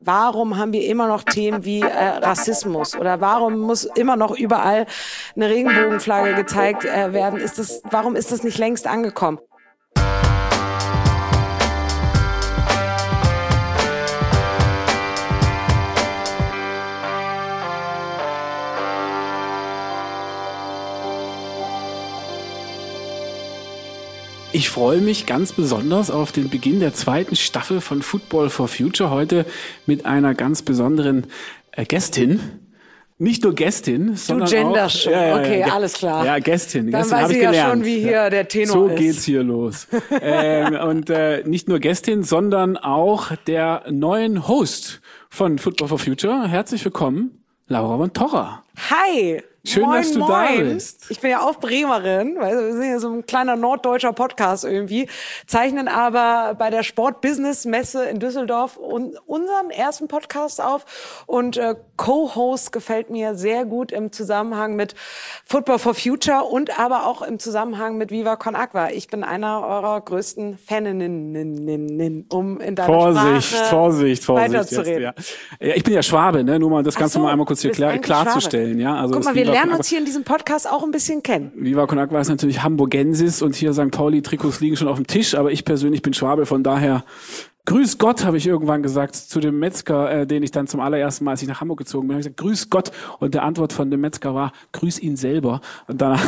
Warum haben wir immer noch Themen wie Rassismus? Oder warum muss immer noch überall eine Regenbogenflagge gezeigt werden? Warum ist das nicht längst angekommen? Ich freue mich ganz besonders auf den Beginn der zweiten Staffel von Football for Future. Heute mit einer ganz besonderen Gästin. Nicht nur Gästin, sondern du genderst schon. Okay, alles klar. Ja, Gästin. Dann weiß ich ja schon, wie hier der Tenor so ist. So geht's hier los. Und nicht nur Gästin, sondern auch der neuen Host von Football for Future. Herzlich willkommen, Laura von Torra. Hi! Schön, moin, dass du moin. Da bist. Ich bin ja auch Bremerin, weil wir sind ja so ein kleiner norddeutscher Podcast irgendwie, zeichnen aber bei der Sport-Business-Messe in Düsseldorf unseren ersten Podcast auf und Co-Host gefällt mir sehr gut im Zusammenhang mit Football for Future und aber auch im Zusammenhang mit Viva Con Agua. Ich bin einer eurer größten Faninnen, um in deiner Sprache weiterzureden. Ja, ich bin ja Schwabe, ne? Nur mal das Ganze mal einmal kurz hier klarzustellen. Ja, also guck mal, wir lernen uns hier in diesem Podcast auch ein bisschen kennen. Viva Con Agua ist natürlich Hamburgensis und hier St. Pauli-Trikots liegen schon auf dem Tisch, aber ich persönlich bin Schwabe, von daher Grüß Gott, habe ich irgendwann gesagt zu dem Metzger, den ich dann zum allerersten Mal, als ich nach Hamburg gezogen bin, habe ich gesagt, Grüß Gott. Und der Antwort von dem Metzger war, Grüß ihn selber. Und danach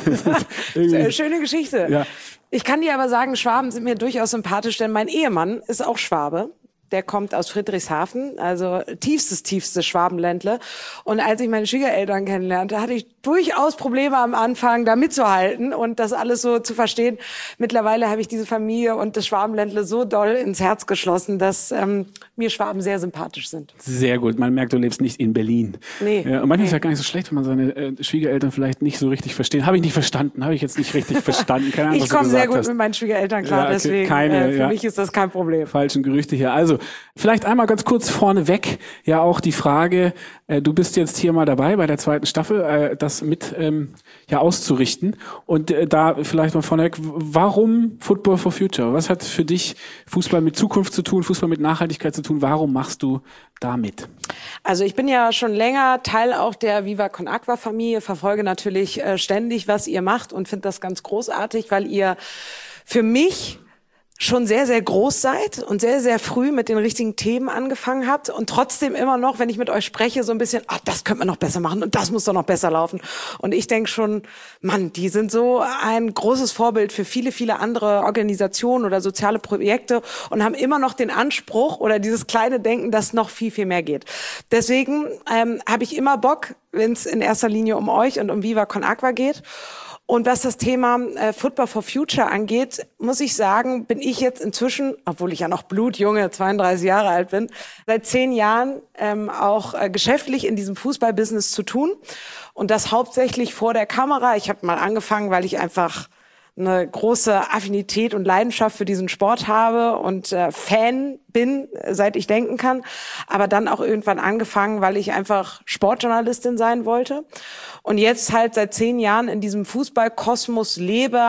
schöne Geschichte. Ja. Ich kann dir aber sagen, Schwaben sind mir durchaus sympathisch, denn mein Ehemann ist auch Schwabe. Der kommt aus Friedrichshafen, also tiefstes Schwabenländle. Und als ich meine Schwiegereltern kennenlernte, hatte ich durchaus Probleme am Anfang, da mitzuhalten und das alles so zu verstehen. Mittlerweile habe ich diese Familie und das Schwabenländle so doll ins Herz geschlossen, dass mir Schwaben sehr sympathisch sind. Sehr gut. Man merkt, du lebst nicht in Berlin. Nee. Ja, und manchmal ist ja gar nicht so schlecht, wenn man seine Schwiegereltern vielleicht nicht so richtig versteht. Habe ich nicht verstanden, habe ich jetzt nicht richtig verstanden. Keine Ahnung, ich komme sehr gut mit meinen Schwiegereltern klar, ja, okay. deswegen für mich ist das kein Problem. Falschen Gerüchte hier. Also vielleicht einmal ganz kurz vorneweg ja auch die Frage, du bist jetzt hier mal dabei bei der zweiten Staffel, das mit auszurichten. Und da vielleicht mal vorneweg, warum Football for Future? Was hat für dich Fußball mit Zukunft zu tun, Fußball mit Nachhaltigkeit zu tun? Warum machst du da mit? Also ich bin ja schon länger Teil auch der Viva Con Agua Familie, verfolge natürlich ständig, was ihr macht und finde das ganz großartig, weil ihr für mich schon sehr, sehr groß seid und sehr, sehr früh mit den richtigen Themen angefangen habt und trotzdem immer noch, wenn ich mit euch spreche, so ein bisschen, das könnte man noch besser machen und das muss doch noch besser laufen. Und ich denke schon, Mann, die sind so ein großes Vorbild für viele, viele andere Organisationen oder soziale Projekte und haben immer noch den Anspruch oder dieses kleine Denken, dass noch viel, viel mehr geht. Deswegen habe ich immer Bock, wenn es in erster Linie um euch und um Viva Con Agua geht. Und was das Thema Football for Future angeht, muss ich sagen, bin ich jetzt inzwischen, obwohl ich ja noch blutjunge, 32 Jahre alt bin, seit 10 Jahren auch geschäftlich in diesem Fußballbusiness zu tun. Und das hauptsächlich vor der Kamera. Ich habe mal angefangen, weil ich einfach eine große Affinität und Leidenschaft für diesen Sport habe und Fan bin, seit ich denken kann. Aber dann auch irgendwann angefangen, weil ich einfach Sportjournalistin sein wollte. Und jetzt halt seit 10 Jahren in diesem Fußballkosmos lebe,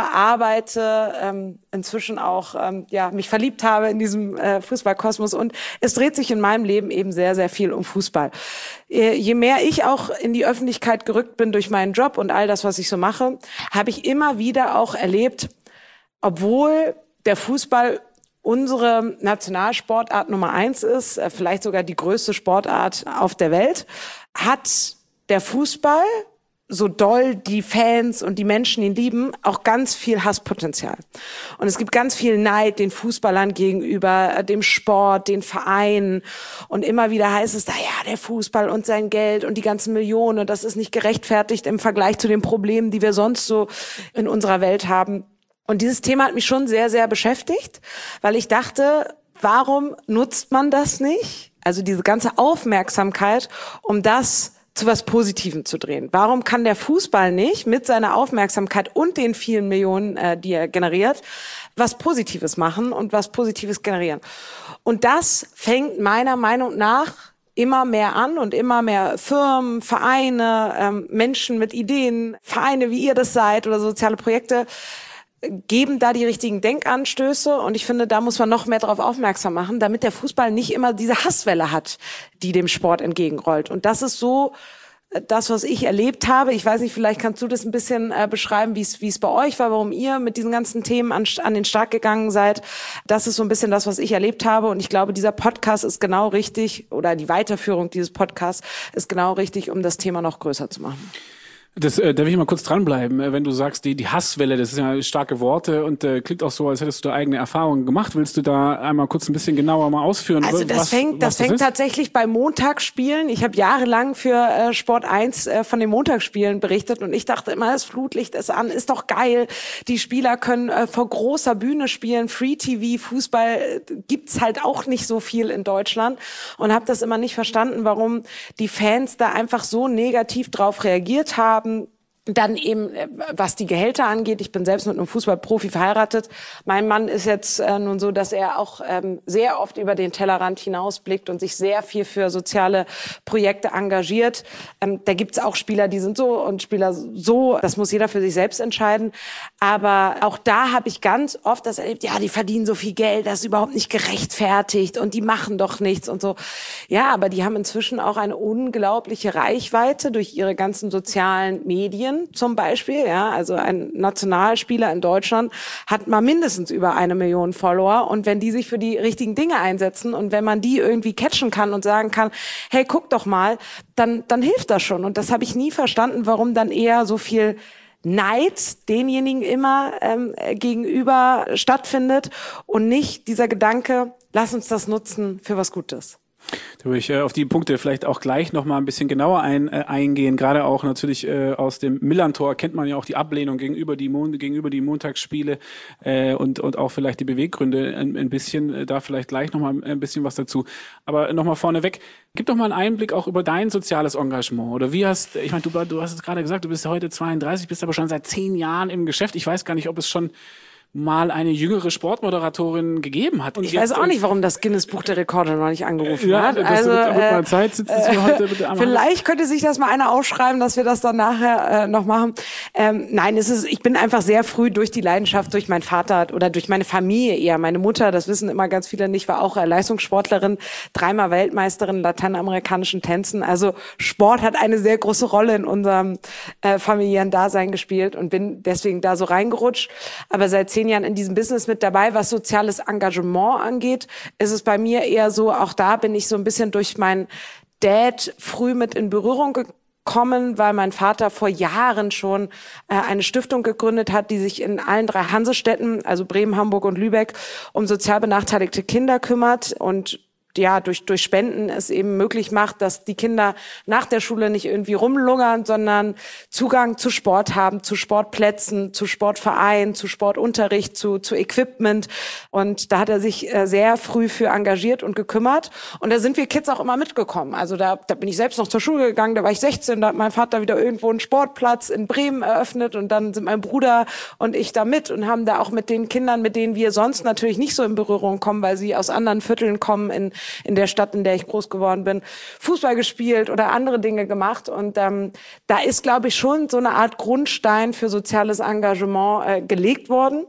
arbeite, inzwischen auch mich verliebt habe in diesem Fußballkosmos. Und es dreht sich in meinem Leben eben sehr, sehr viel um Fußball. Je mehr ich auch in die Öffentlichkeit gerückt bin durch meinen Job und all das, was ich so mache, habe ich immer wieder auch erlebt, obwohl der Fußball unsere Nationalsportart Nummer 1 ist, vielleicht sogar die größte Sportart auf der Welt, hat der Fußball, so doll die Fans und die Menschen ihn lieben, auch ganz viel Hasspotenzial. Und es gibt ganz viel Neid den Fußballern gegenüber, dem Sport, den Vereinen. Und immer wieder heißt es, der Fußball und sein Geld und die ganzen Millionen. Und das ist nicht gerechtfertigt im Vergleich zu den Problemen, die wir sonst so in unserer Welt haben. Und dieses Thema hat mich schon sehr, sehr beschäftigt, weil ich dachte, warum nutzt man das nicht? Also diese ganze Aufmerksamkeit, um das zu was Positivem zu drehen. Warum kann der Fußball nicht mit seiner Aufmerksamkeit und den vielen Millionen, die er generiert, was Positives machen und was Positives generieren? Und das fängt meiner Meinung nach immer mehr an und immer mehr Firmen, Vereine, Menschen mit Ideen, Vereine, wie ihr das seid oder soziale Projekte, geben da die richtigen Denkanstöße und ich finde, da muss man noch mehr darauf aufmerksam machen, damit der Fußball nicht immer diese Hasswelle hat, die dem Sport entgegenrollt. Und das ist so das, was ich erlebt habe. Ich weiß nicht, vielleicht kannst du das ein bisschen beschreiben, wie es bei euch war, warum ihr mit diesen ganzen Themen an den Start gegangen seid. Das ist so ein bisschen das, was ich erlebt habe und ich glaube, dieser Podcast ist genau richtig oder die Weiterführung dieses Podcasts ist genau richtig, um das Thema noch größer zu machen. Das darf ich mal kurz dranbleiben, wenn du sagst, die Hasswelle, das sind ja starke Worte und klingt auch so, als hättest du da eigene Erfahrungen gemacht. Willst du da einmal kurz ein bisschen genauer mal ausführen? Also das fängt tatsächlich bei Montagsspielen. Ich habe jahrelang für Sport 1 von den Montagsspielen berichtet und ich dachte immer, das Flutlicht ist an, ist doch geil. Die Spieler können vor großer Bühne spielen, Free-TV, Fußball gibt's halt auch nicht so viel in Deutschland und habe das immer nicht verstanden, warum die Fans da einfach so negativ drauf reagiert haben. Dann eben, was die Gehälter angeht, ich bin selbst mit einem Fußballprofi verheiratet. Mein Mann ist jetzt nun so, dass er auch sehr oft über den Tellerrand hinausblickt und sich sehr viel für soziale Projekte engagiert. Da gibt's auch Spieler, die sind so und Spieler so. Das muss jeder für sich selbst entscheiden. Aber auch da habe ich ganz oft das erlebt, ja, die verdienen so viel Geld, das ist überhaupt nicht gerechtfertigt und die machen doch nichts und so. Ja, aber die haben inzwischen auch eine unglaubliche Reichweite durch ihre ganzen sozialen Medien. Zum Beispiel, ja, also ein Nationalspieler in Deutschland hat mal mindestens über 1 Million Follower und wenn die sich für die richtigen Dinge einsetzen und wenn man die irgendwie catchen kann und sagen kann, hey, guck doch mal, dann hilft das schon und das habe ich nie verstanden, warum dann eher so viel Neid denjenigen immer gegenüber stattfindet und nicht dieser Gedanke, lass uns das nutzen für was Gutes. Da würde ich auf die Punkte vielleicht auch gleich noch mal ein bisschen genauer eingehen. Gerade auch natürlich aus dem Millerntor kennt man ja auch die Ablehnung gegenüber die Montagsspiele und auch vielleicht die Beweggründe ein bisschen. Da vielleicht gleich noch mal ein bisschen was dazu. Aber noch mal vorneweg, gib doch mal einen Einblick auch über dein soziales Engagement. Oder ich meine, du hast es gerade gesagt, du bist ja heute 32, bist aber schon seit 10 Jahren im Geschäft. Ich weiß gar nicht, ob es schon mal eine jüngere Sportmoderatorin gegeben hat. Und ich weiß auch nicht, warum das Guinness-Buch der Rekorde noch nicht angerufen hat. Das wird mal Zeit, sitzt es hier heute bitte einmal. Vielleicht könnte sich das mal einer aufschreiben, dass wir das dann nachher noch machen. Nein, ich bin einfach sehr früh durch die Leidenschaft, durch meinen Vater oder durch meine Familie eher. Meine Mutter, das wissen immer ganz viele nicht, war auch Leistungssportlerin, 3-mal Weltmeisterin in lateinamerikanischen Tänzen. Also Sport hat eine sehr große Rolle in unserem familiären Dasein gespielt und bin deswegen da so reingerutscht. Aber seit 10 Jahren in diesem Business mit dabei, was soziales Engagement angeht, ist es bei mir eher so, auch da bin ich so ein bisschen durch meinen Dad früh mit in Berührung gekommen, weil mein Vater vor Jahren schon eine Stiftung gegründet hat, die sich in allen 3 Hansestädten, also Bremen, Hamburg und Lübeck, um sozial benachteiligte Kinder kümmert und ja, durch Spenden es eben möglich macht, dass die Kinder nach der Schule nicht irgendwie rumlungern, sondern Zugang zu Sport haben, zu Sportplätzen, zu Sportvereinen, zu Sportunterricht, zu Equipment. Und da hat er sich sehr früh für engagiert und gekümmert. Und da sind wir Kids auch immer mitgekommen. Also da bin ich selbst noch zur Schule gegangen, da war ich 16, da hat mein Vater wieder irgendwo einen Sportplatz in Bremen eröffnet und dann sind mein Bruder und ich da mit und haben da auch mit den Kindern, mit denen wir sonst natürlich nicht so in Berührung kommen, weil sie aus anderen Vierteln kommen, in der Stadt, in der ich groß geworden bin, Fußball gespielt oder andere Dinge gemacht. Und da ist, glaube ich, schon so eine Art Grundstein für soziales Engagement gelegt worden.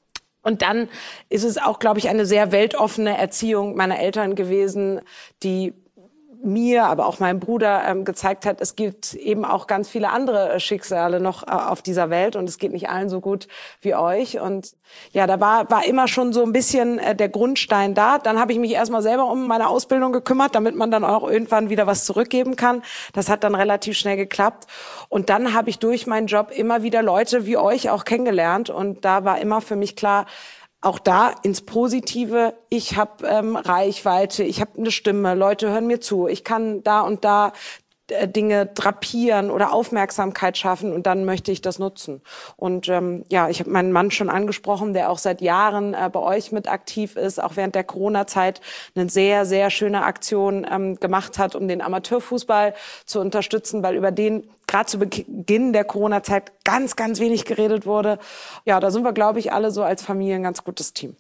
Und dann ist es auch, glaube ich, eine sehr weltoffene Erziehung meiner Eltern gewesen, die mir, aber auch meinem Bruder gezeigt hat, es gibt eben auch ganz viele andere Schicksale noch auf dieser Welt und es geht nicht allen so gut wie euch. Und ja, da war immer schon so ein bisschen der Grundstein da. Dann habe ich mich erstmal selber um meine Ausbildung gekümmert, damit man dann auch irgendwann wieder was zurückgeben kann. Das hat dann relativ schnell geklappt. Und dann habe ich durch meinen Job immer wieder Leute wie euch auch kennengelernt und da war immer für mich klar, auch da ins Positive, ich habe Reichweite, ich habe eine Stimme, Leute hören mir zu, ich kann da und da Dinge drapieren oder Aufmerksamkeit schaffen und dann möchte ich das nutzen. Und ja, ich habe meinen Mann schon angesprochen, der auch seit Jahren bei euch mit aktiv ist, auch während der Corona-Zeit eine sehr, sehr schöne Aktion gemacht hat, um den Amateurfußball zu unterstützen, weil über den gerade zu Beginn der Corona-Zeit ganz, ganz wenig geredet wurde. Ja, da sind wir, glaube ich, alle so als Familie ein ganz gutes Team.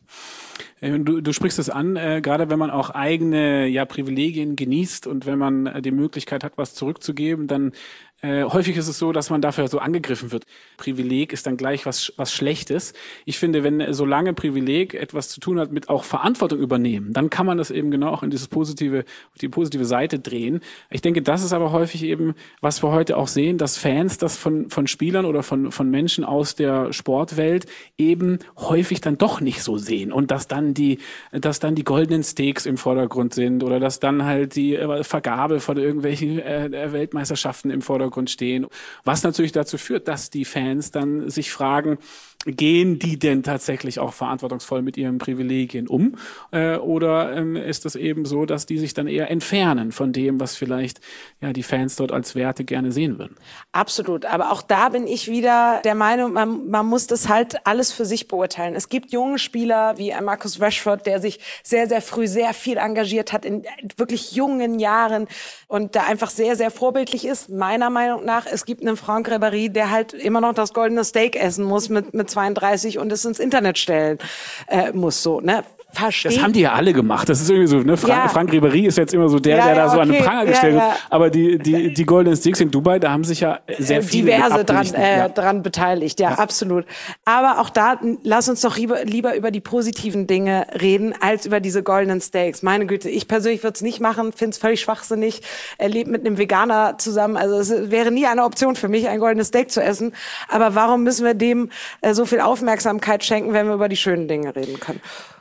Du sprichst es an, gerade wenn man auch eigene Privilegien genießt und wenn man die Möglichkeit hat, was zurückzugeben, dann häufig ist es so, dass man dafür so angegriffen wird. Privileg ist dann gleich was Schlechtes. Ich finde, wenn solange Privileg etwas zu tun hat mit auch Verantwortung übernehmen, dann kann man das eben genau auch in die positive Seite drehen. Ich denke, das ist aber häufig eben, was wir heute auch sehen, dass Fans das von Spielern oder von Menschen aus der Sportwelt eben häufig dann doch nicht so sehen und dass dann die goldenen Steaks im Vordergrund sind oder dass dann halt die Vergabe von irgendwelchen Weltmeisterschaften im Vordergrund stehen, was natürlich dazu führt, dass die Fans dann sich fragen, gehen die denn tatsächlich auch verantwortungsvoll mit ihren Privilegien um? Oder ist es eben so, dass die sich dann eher entfernen von dem, was vielleicht die Fans dort als Werte gerne sehen würden? Absolut. Aber auch da bin ich wieder der Meinung, man muss das halt alles für sich beurteilen. Es gibt junge Spieler wie Marcus Rashford, der sich sehr, sehr früh sehr viel engagiert hat in wirklich jungen Jahren und da einfach sehr, sehr vorbildlich ist, meiner Meinung nach. Es gibt einen Franck Ribéry, der halt immer noch das goldene Steak essen muss mit 32 und es ins Internet stellen muss, so, ne? Das haben die ja alle gemacht. Das ist irgendwie so, ne? Franck Ribéry ist jetzt immer so der da so an den Pranger gestellt wird. Aber die Golden Sticks in Dubai, da haben sich ja sehr viele diverse dran beteiligt, absolut. Aber auch da, lass uns doch lieber über die positiven Dinge reden, als über diese Golden Steaks. Meine Güte, ich persönlich würde es nicht machen, finde es völlig schwachsinnig. Er lebt mit einem Veganer zusammen, also es wäre nie eine Option für mich, ein goldenes Steak zu essen. Aber warum müssen wir dem so viel Aufmerksamkeit schenken, wenn wir über die schönen Dinge reden können?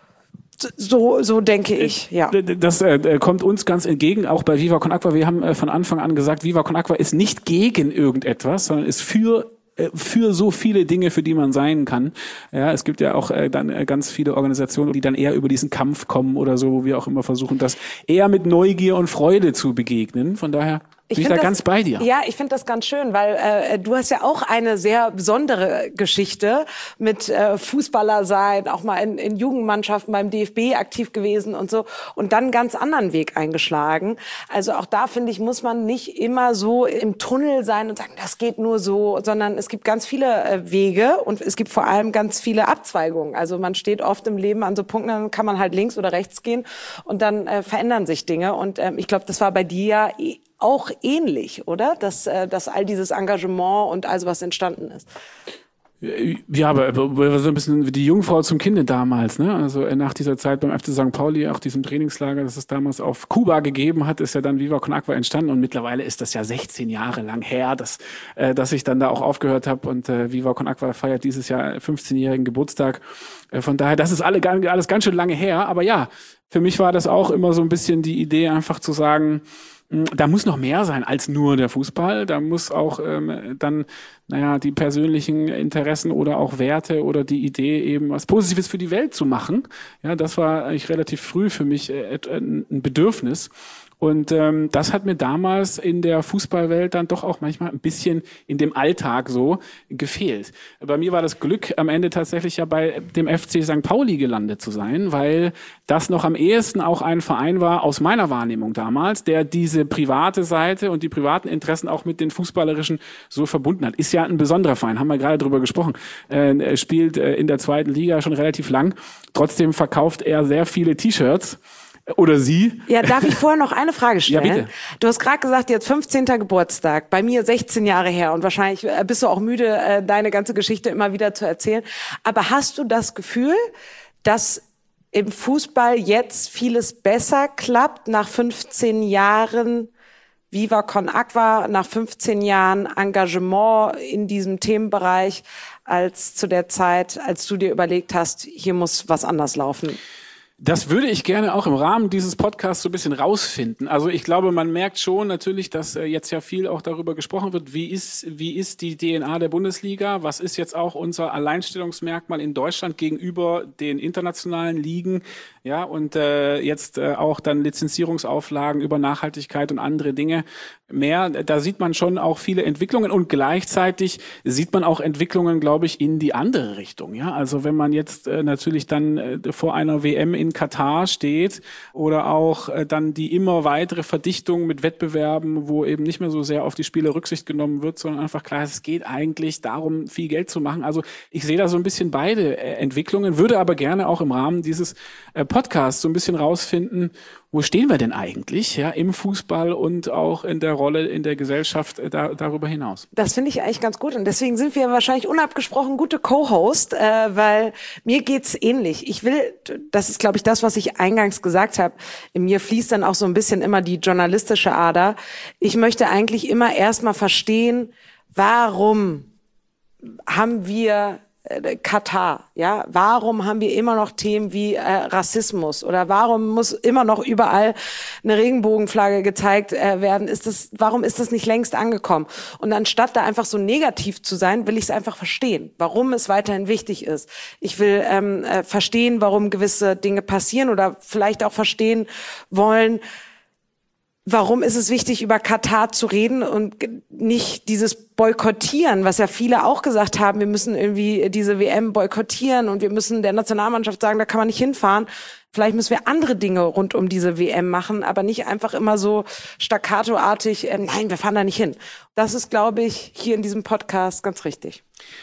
So denke ich, ja. Das kommt uns ganz entgegen, auch bei Viva Con Agua. Wir haben von Anfang an gesagt, Viva Con Agua ist nicht gegen irgendetwas, sondern ist für so viele Dinge, für die man sein kann. Ja, es gibt ja auch dann ganz viele Organisationen, die dann eher über diesen Kampf kommen oder so, wo wir auch immer versuchen, das eher mit Neugier und Freude zu begegnen. Von daher bin ich da ganz bei dir. Ja, ich finde das ganz schön, weil du hast ja auch eine sehr besondere Geschichte mit Fußballer sein, auch mal in Jugendmannschaften beim DFB aktiv gewesen und so und dann einen ganz anderen Weg eingeschlagen. Also auch da, finde ich, muss man nicht immer so im Tunnel sein und sagen, das geht nur so, sondern es gibt ganz viele Wege und es gibt vor allem ganz viele Abzweigungen. Also man steht oft im Leben an so Punkten, dann kann man halt links oder rechts gehen und dann verändern sich Dinge. Und ich glaube, das war bei dir ja auch ähnlich, oder? Dass all dieses Engagement und all sowas entstanden ist. Ja, aber so ein bisschen wie die Jungfrau zum Kinde damals, ne? Also nach dieser Zeit beim FC St. Pauli, auch diesem Trainingslager, das es damals auf Kuba gegeben hat, ist ja dann Viva Con Agua entstanden und mittlerweile ist das ja 16 Jahre lang her, dass ich dann da auch aufgehört habe und Viva Con Agua feiert dieses Jahr 15-jährigen Geburtstag. Von daher, das ist alles ganz schön lange her, aber ja, für mich war das auch immer so ein bisschen die Idee, einfach zu sagen, da muss noch mehr sein als nur der Fußball. Da muss auch dann, die persönlichen Interessen oder auch Werte oder die Idee eben was Positives für die Welt zu machen. Ja, das war eigentlich relativ früh für mich ein Bedürfnis. Und das hat mir damals in der Fußballwelt dann doch auch manchmal ein bisschen in dem Alltag so gefehlt. Bei mir war das Glück, am Ende tatsächlich ja bei dem FC St. Pauli gelandet zu sein, weil das noch am ehesten auch ein Verein war, aus meiner Wahrnehmung damals, der diese private Seite und die privaten Interessen auch mit den fußballerischen so verbunden hat. Ist ja ein besonderer Verein, haben wir gerade drüber gesprochen. Spielt in der 2. Liga schon relativ lang. Trotzdem verkauft er sehr viele T-Shirts. Oder sie? Ja, darf ich vorher noch eine Frage stellen? Ja, bitte. Du hast gerade gesagt, jetzt 15. Geburtstag, bei mir 16 Jahre her und wahrscheinlich bist du auch müde, deine ganze Geschichte immer wieder zu erzählen. Aber hast du das Gefühl, dass im Fußball jetzt vieles besser klappt nach 15 Jahren Viva Con Agua, nach 15 Jahren Engagement in diesem Themenbereich als zu der Zeit, als du dir überlegt hast, hier muss was anders laufen? Das würde ich gerne auch im Rahmen dieses Podcasts so ein bisschen rausfinden. Also ich glaube, man merkt schon natürlich, dass jetzt ja viel auch darüber gesprochen wird, wie ist die DNA der Bundesliga? Was ist jetzt auch unser Alleinstellungsmerkmal in Deutschland gegenüber den internationalen Ligen? Ja, und jetzt auch dann Lizenzierungsauflagen über Nachhaltigkeit und andere Dinge mehr. Da sieht man schon auch viele Entwicklungen und gleichzeitig sieht man auch Entwicklungen, glaube ich, in die andere Richtung. Ja, also wenn man jetzt natürlich dann vor einer WM in Katar steht oder auch dann die immer weitere Verdichtung mit Wettbewerben, wo eben nicht mehr so sehr auf die Spieler Rücksicht genommen wird, sondern einfach klar, es geht eigentlich darum, viel Geld zu machen. Also ich sehe da so ein bisschen beide Entwicklungen, würde aber gerne auch im Rahmen dieses Podcasts so ein bisschen rausfinden, wo stehen wir denn eigentlich, ja, im Fußball und auch in der Rolle in der Gesellschaft darüber hinaus? Das finde ich eigentlich ganz gut und deswegen sind wir wahrscheinlich unabgesprochen gute Co-Host, weil mir geht's ähnlich. Ich will, das ist glaube ich das, was ich eingangs gesagt habe, in mir fließt dann auch so ein bisschen immer die journalistische Ader. Ich möchte eigentlich immer erstmal verstehen, warum haben wir Katar, ja? Warum haben wir immer noch Themen wie Rassismus oder warum muss immer noch überall eine Regenbogenflagge gezeigt werden? Warum ist das nicht längst angekommen? Und anstatt da einfach so negativ zu sein, will ich es einfach verstehen, warum es weiterhin wichtig ist. Ich will verstehen, warum gewisse Dinge passieren oder vielleicht auch verstehen wollen, warum ist es wichtig, über Katar zu reden und nicht dieses Boykottieren, was ja viele auch gesagt haben, wir müssen irgendwie diese WM boykottieren und wir müssen der Nationalmannschaft sagen, da kann man nicht hinfahren. Vielleicht müssen wir andere Dinge rund um diese WM machen, aber nicht einfach immer so staccatoartig, nein, wir fahren da nicht hin. Das ist, glaube ich, hier in diesem Podcast ganz richtig.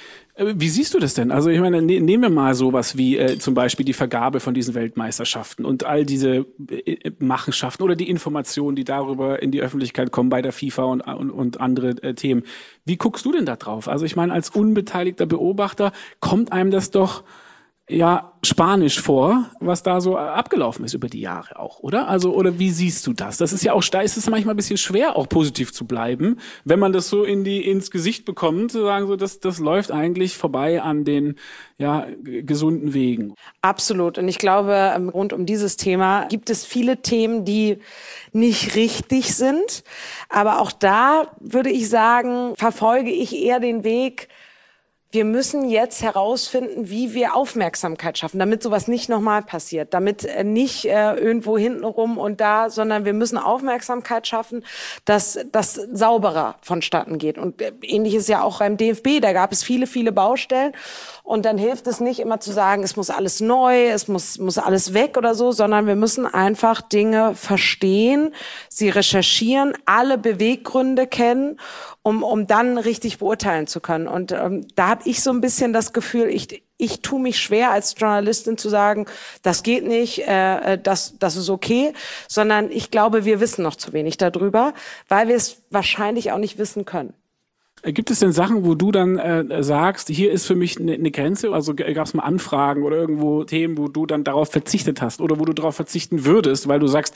Wie siehst du das denn? Also ich meine, nehmen wir mal sowas wie zum Beispiel die Vergabe von diesen Weltmeisterschaften und all diese Machenschaften oder die Informationen, die darüber in die Öffentlichkeit kommen bei der FIFA und andere Themen. Wie guckst du denn da drauf? Also ich meine, als unbeteiligter Beobachter kommt einem das doch ja spanisch vor, was da so abgelaufen ist über die Jahre auch, oder? Also, oder wie siehst du das? Das ist ja auch, da ist es manchmal ein bisschen schwer, auch positiv zu bleiben, wenn man das so ins Gesicht bekommt, zu sagen, so, das läuft eigentlich vorbei an den, ja, gesunden Wegen. Absolut. Und ich glaube, rund um dieses Thema gibt es viele Themen, die nicht richtig sind. Aber auch da würde ich sagen, verfolge ich eher den Weg, wir müssen jetzt herausfinden, wie wir Aufmerksamkeit schaffen, damit sowas nicht nochmal passiert, damit nicht irgendwo hintenrum und da, sondern wir müssen Aufmerksamkeit schaffen, dass das sauberer vonstatten geht. Und ähnlich ist ja auch beim DFB, da gab es viele, viele Baustellen und dann hilft es nicht immer zu sagen, es muss alles neu, es muss alles weg oder so, sondern wir müssen einfach Dinge verstehen, sie recherchieren, alle Beweggründe kennen, um dann richtig beurteilen zu können. Und da habe ich so ein bisschen das Gefühl, ich tue mich schwer als Journalistin zu sagen, das geht nicht, das ist okay, sondern ich glaube, wir wissen noch zu wenig darüber, weil wir es wahrscheinlich auch nicht wissen können. Gibt es denn Sachen, wo du dann sagst, hier ist für mich eine Grenze? Also gab es mal Anfragen oder irgendwo Themen, wo du dann darauf verzichtet hast oder wo du darauf verzichten würdest, weil du sagst,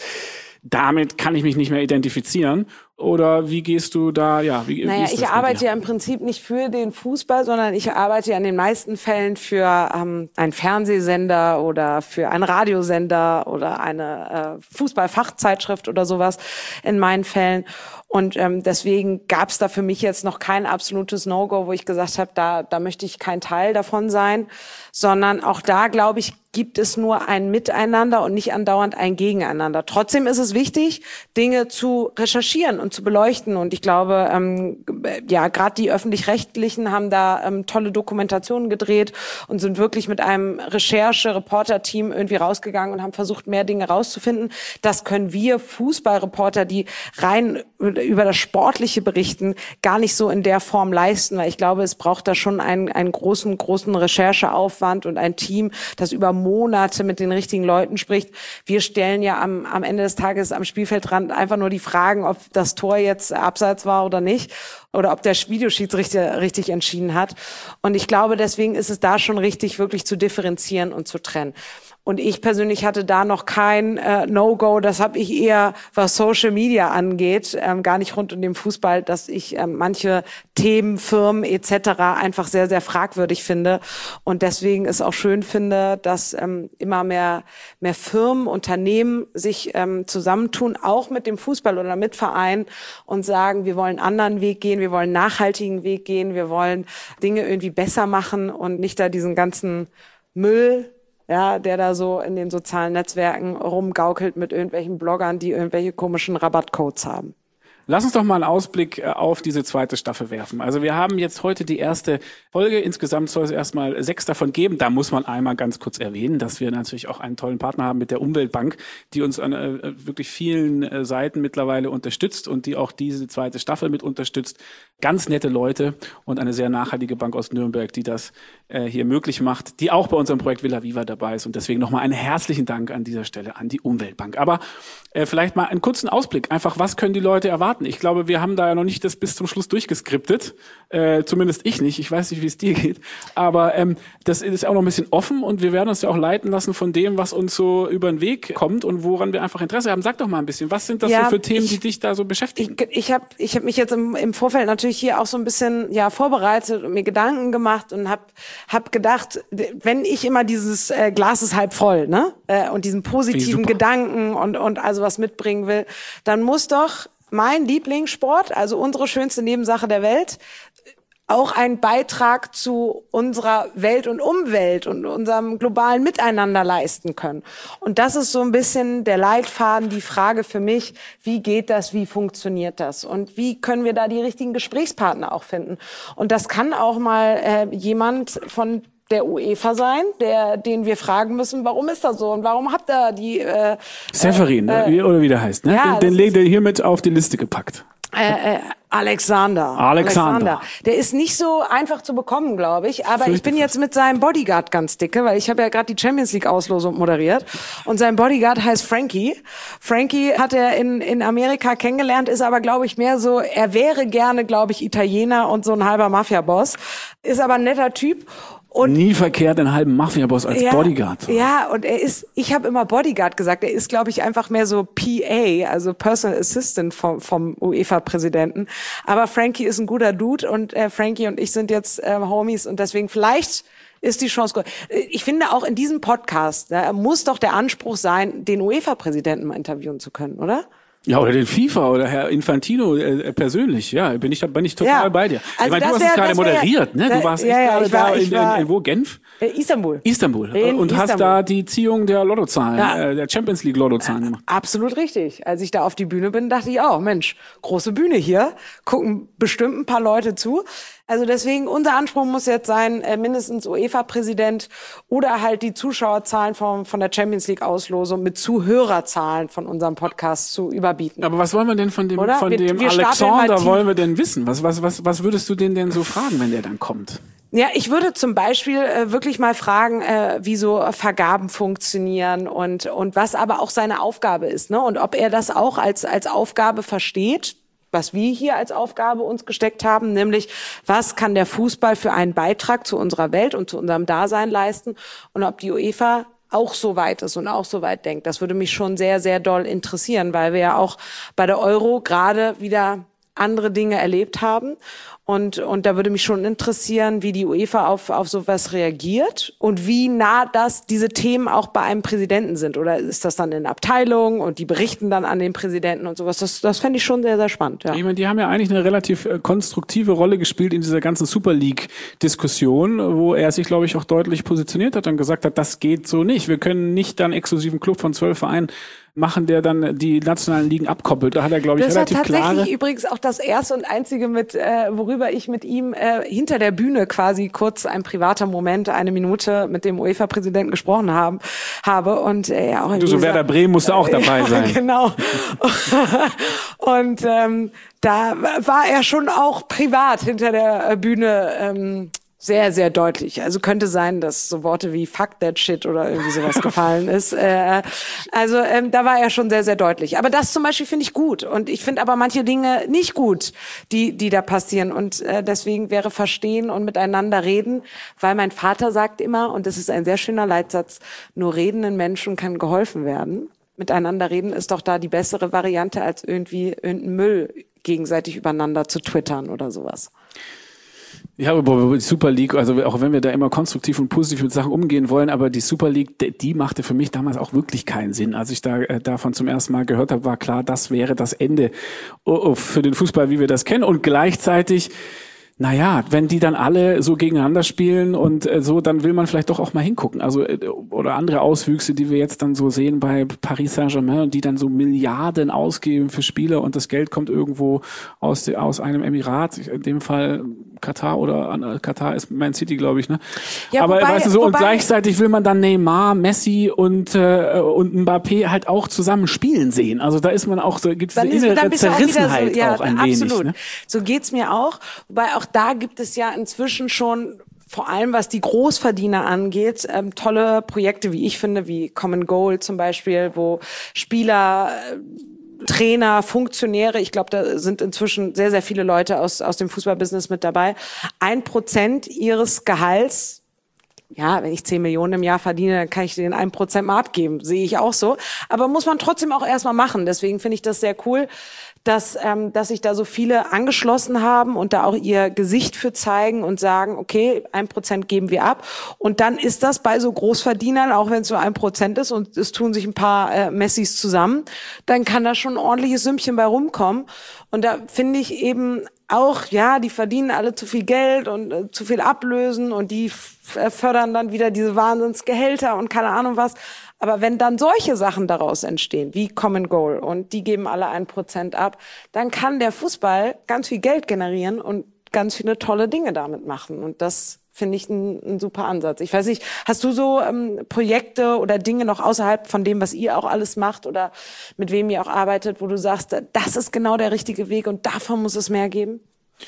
damit kann ich mich nicht mehr identifizieren? Oder wie gehst du da, wie ist das ich arbeite ja im Prinzip nicht für den Fußball, sondern ich arbeite ja in den meisten Fällen für einen Fernsehsender oder für einen Radiosender oder eine Fußballfachzeitschrift oder sowas in meinen Fällen. Und deswegen gab es da für mich jetzt noch kein absolutes No-Go, wo ich gesagt habe, da möchte ich kein Teil davon sein, sondern auch da, glaube ich, gibt es nur ein Miteinander und nicht andauernd ein Gegeneinander. Trotzdem ist es wichtig, Dinge zu recherchieren und zu beleuchten. Und ich glaube, gerade die Öffentlich-Rechtlichen haben da tolle Dokumentationen gedreht und sind wirklich mit einem Recherche-Reporter-Team irgendwie rausgegangen und haben versucht, mehr Dinge rauszufinden. Das können wir Fußballreporter, die rein über das Sportliche berichten, gar nicht so in der Form leisten, weil ich glaube, es braucht da schon einen großen Rechercheaufwand und ein Team, das über Monate mit den richtigen Leuten spricht. Wir stellen ja am Ende des Tages am Spielfeldrand einfach nur die Fragen, ob das Tor jetzt abseits war oder nicht oder ob der Videoschiedsrichter richtig entschieden hat. Und ich glaube, deswegen ist es da schon richtig, wirklich zu differenzieren und zu trennen. Und ich persönlich hatte da noch kein No-Go. Das habe ich eher, was Social Media angeht, gar nicht rund um den Fußball, dass ich manche Themen, Firmen etc. einfach sehr, sehr fragwürdig finde. Und deswegen es auch schön finde, dass immer mehr Firmen, Unternehmen sich zusammentun, auch mit dem Fußball oder mit Vereinen und sagen, wir wollen einen anderen Weg gehen, wir wollen einen nachhaltigen Weg gehen, wir wollen Dinge irgendwie besser machen und nicht da diesen ganzen Müll, der da so in den sozialen Netzwerken rumgaukelt mit irgendwelchen Bloggern, die irgendwelche komischen Rabattcodes haben. Lass uns doch mal einen Ausblick auf diese zweite Staffel werfen. Also wir haben jetzt heute die erste Folge. Insgesamt soll es erstmal 6 davon geben. Da muss man einmal ganz kurz erwähnen, dass wir natürlich auch einen tollen Partner haben mit der Umweltbank, die uns an wirklich vielen Seiten mittlerweile unterstützt und die auch diese zweite Staffel mit unterstützt. ganz nette Leute und eine sehr nachhaltige Bank aus Nürnberg, die das hier möglich macht, die auch bei unserem Projekt Villa Viva dabei ist. Und deswegen nochmal einen herzlichen Dank an dieser Stelle an die Umweltbank. Aber vielleicht mal einen kurzen Ausblick. Einfach, was können die Leute erwarten? Ich glaube, wir haben da ja noch nicht das bis zum Schluss durchgeskriptet. Zumindest ich nicht. Ich weiß nicht, wie es dir geht. Aber das ist auch noch ein bisschen offen und wir werden uns ja auch leiten lassen von dem, was uns so über den Weg kommt und woran wir einfach Interesse haben. Sag doch mal ein bisschen, was sind das so für Themen, die dich da so beschäftigen? Ich hab mich jetzt im Vorfeld natürlich hier auch so ein bisschen vorbereitet und mir Gedanken gemacht und hab gedacht, wenn ich immer dieses Glas ist halb voll, ne? Und diesen positiven Gedanken und also was mitbringen will, dann muss doch mein Lieblingssport, also unsere schönste Nebensache der Welt, auch einen Beitrag zu unserer Welt und Umwelt und unserem globalen Miteinander leisten können. Und das ist so ein bisschen der Leitfaden, die Frage für mich, wie geht das, wie funktioniert das und wie können wir da die richtigen Gesprächspartner auch finden. Und das kann auch mal jemand von der UEFA sein, den wir fragen müssen, warum ist das so und warum habt ihr die Seferin, oder wie der heißt, ne? Ja, den legt er hiermit auf die Liste gepackt. Alexander. Der ist nicht so einfach zu bekommen, glaube ich. Aber ich bin jetzt mit seinem Bodyguard ganz dicke, weil ich habe ja gerade die Champions League Auslosung moderiert. Und sein Bodyguard heißt Frankie. Frankie hat er in Amerika kennengelernt, ist aber, glaube ich, mehr so, er wäre gerne, glaube ich, Italiener und so ein halber Mafia-Boss. Ist aber ein netter Typ. Und nie verkehrt, einen halben Mafia-Boss als Bodyguard. Ja, und ich habe immer Bodyguard gesagt, er ist, glaube ich, einfach mehr so PA, also Personal Assistant vom UEFA-Präsidenten. Aber Frankie ist ein guter Dude und Frankie und ich sind jetzt Homies und deswegen vielleicht ist die Chance. Ich finde auch in diesem Podcast muss doch der Anspruch sein, den UEFA-Präsidenten mal interviewen zu können, oder? Ja, oder den FIFA oder Herr Infantino persönlich. Ja, bin ich total bei dir. Also ich meine, du hast es gerade moderiert, ne? Du warst gerade da in wo? Genf? Istanbul. Und hast da die Ziehung der Lottozahlen, der Champions League Lottozahlen gemacht. Absolut richtig. Als ich da auf die Bühne bin, dachte ich auch, Mensch, große Bühne hier, gucken bestimmt ein paar Leute zu. Also deswegen, unser Anspruch muss jetzt sein, mindestens UEFA-Präsident oder halt die Zuschauerzahlen von der Champions League Auslosung mit Zuhörerzahlen von unserem Podcast zu überbieten. Aber was wollen wir denn von dem Alexander wollen wir denn wissen? Was würdest du den denn so fragen, wenn der dann kommt? Ja, ich würde zum Beispiel wirklich mal fragen, wie so Vergaben funktionieren und was aber auch seine Aufgabe ist, ne? Und ob er das auch als Aufgabe versteht, was wir hier als Aufgabe uns gesteckt haben, nämlich was kann der Fußball für einen Beitrag zu unserer Welt und zu unserem Dasein leisten und ob die UEFA auch so weit ist und auch so weit denkt. Das würde mich schon sehr, sehr doll interessieren, weil wir ja auch bei der Euro gerade wieder andere Dinge erlebt haben. Und da würde mich schon interessieren, wie die UEFA auf sowas reagiert und wie nah diese Themen auch bei einem Präsidenten sind. Oder ist das dann in Abteilungen und die berichten dann an den Präsidenten und sowas? Das fände ich schon sehr, sehr spannend. Ja. Ich meine, die haben ja eigentlich eine relativ konstruktive Rolle gespielt in dieser ganzen Super League-Diskussion, wo er sich, glaube ich, auch deutlich positioniert hat und gesagt hat, das geht so nicht. Wir können nicht dann exklusiven Club von 12 Vereinen machen, der dann die nationalen Ligen abkoppelt. Da hat er, glaube ich, relativ klare... Das war tatsächlich übrigens auch das erste und einzige, worüber ich mit ihm hinter der Bühne quasi kurz ein privater Moment, 1 Minute mit dem UEFA-Präsidenten gesprochen habe. Und auch du, so Werder Bremen musste auch dabei sein. Genau. Und da war er schon auch privat hinter der Bühne sehr, sehr deutlich. Also könnte sein, dass so Worte wie fuck that shit oder irgendwie sowas gefallen ist. Da war er schon sehr, sehr deutlich. Aber das zum Beispiel finde ich gut. Und ich finde aber manche Dinge nicht gut, die da passieren. Und deswegen wäre Verstehen und miteinander reden, weil mein Vater sagt immer, und das ist ein sehr schöner Leitsatz, nur redenden Menschen kann geholfen werden. Miteinander reden ist doch da die bessere Variante, als irgendwie irgendeinen Müll gegenseitig übereinander zu twittern oder sowas. Ja, aber die Super League, also auch wenn wir da immer konstruktiv und positiv mit Sachen umgehen wollen, aber die Super League, die machte für mich damals auch wirklich keinen Sinn. Als ich davon zum ersten Mal gehört habe, war klar, das wäre das Ende für den Fußball, wie wir das kennen. Und gleichzeitig, naja, wenn die dann alle so gegeneinander spielen und so, dann will man vielleicht doch auch mal hingucken. Also oder andere Auswüchse, die wir jetzt dann so sehen bei Paris Saint-Germain, die dann so Milliarden ausgeben für Spieler und das Geld kommt irgendwo aus einem Emirat, in dem Fall Katar oder Katar ist Man City, glaube ich, ne? Ja, aber weißt du so, und gleichzeitig will man dann Neymar, Messi und Mbappé halt auch zusammen spielen sehen. Also da ist man auch so, gibt es eine innere Zerrissenheit so, auch ein absolut. wenig. Ne? So geht's mir auch. Wobei auch da gibt es ja inzwischen schon, vor allem was die Großverdiener angeht, tolle Projekte, wie ich finde, wie Common Goal zum Beispiel, wo Spieler, Trainer, Funktionäre, ich glaube, da sind inzwischen sehr, sehr viele Leute aus dem Fußballbusiness mit dabei, 1% ihres Gehalts, ja, wenn ich 10 Millionen im Jahr verdiene, dann kann ich den 1% mal abgeben, sehe ich auch so. Aber muss man trotzdem auch erstmal machen. Deswegen finde ich das sehr cool, dass sich da so viele angeschlossen haben und da auch ihr Gesicht für zeigen und sagen, okay, 1% geben wir ab. Und dann ist das bei so Großverdienern, auch wenn es nur 1% ist und es tun sich ein paar Messis zusammen, dann kann da schon ein ordentliches Sümmchen bei rumkommen. Und da finde ich eben auch, ja, die verdienen alle zu viel Geld und zu viel Ablösen und die fördern dann wieder diese Wahnsinnsgehälter und keine Ahnung was. Aber wenn dann solche Sachen daraus entstehen, wie Common Goal, und die geben alle 1% ab, dann kann der Fußball ganz viel Geld generieren und ganz viele tolle Dinge damit machen. Und das finde ich ein super Ansatz. Ich weiß nicht, hast du so Projekte oder Dinge noch außerhalb von dem, was ihr auch alles macht oder mit wem ihr auch arbeitet, wo du sagst, das ist genau der richtige Weg und davon muss es mehr geben?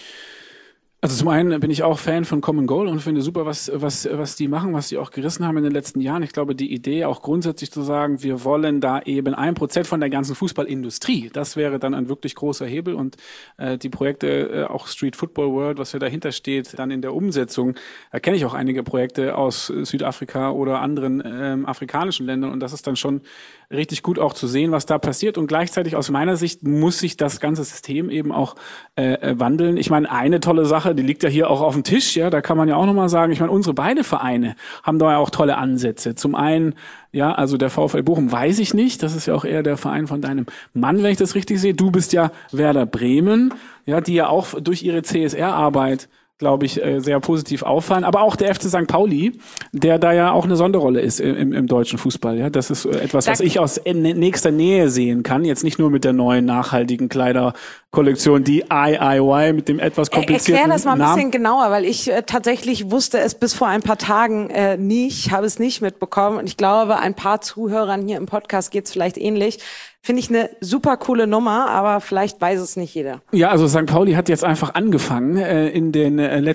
Also zum einen bin ich auch Fan von Common Goal und finde super, was die machen, was die auch gerissen haben in den letzten Jahren. Ich glaube, die Idee auch grundsätzlich zu sagen, wir wollen da eben 1% von der ganzen Fußballindustrie, das wäre dann ein wirklich großer Hebel und die Projekte, auch Street Football World, was hier dahinter steht, dann in der Umsetzung, da kenne ich auch einige Projekte aus Südafrika oder anderen afrikanischen Ländern und das ist dann schon richtig gut auch zu sehen, was da passiert und gleichzeitig aus meiner Sicht muss sich das ganze System eben auch wandeln. Ich meine, eine tolle Sache, die liegt ja hier auch auf dem Tisch, ja, da kann man ja auch nochmal sagen, ich meine, unsere beide Vereine haben da ja auch tolle Ansätze. Zum einen, ja, also der VfL Bochum weiß ich nicht, das ist ja auch eher der Verein von deinem Mann, wenn ich das richtig sehe. Du bist ja Werder Bremen, ja, die ja auch durch ihre CSR-Arbeit glaube ich, sehr positiv auffallen. Aber auch der FC St. Pauli, der da ja auch eine Sonderrolle ist im deutschen Fußball. Ja, das ist etwas, was ich aus nächster Nähe sehen kann. Jetzt nicht nur mit der neuen nachhaltigen Kleiderkollektion, die IIY mit dem etwas komplizierten Erklär das mal ein Namen. bisschen genauer, weil ich tatsächlich wusste es bis vor ein paar Tagen nicht, habe es nicht mitbekommen. Und ich glaube, ein paar Zuhörern hier im Podcast geht's vielleicht ähnlich. Finde ich eine super coole Nummer, aber vielleicht weiß es nicht jeder. Ja, also St. Pauli hat jetzt einfach angefangen in den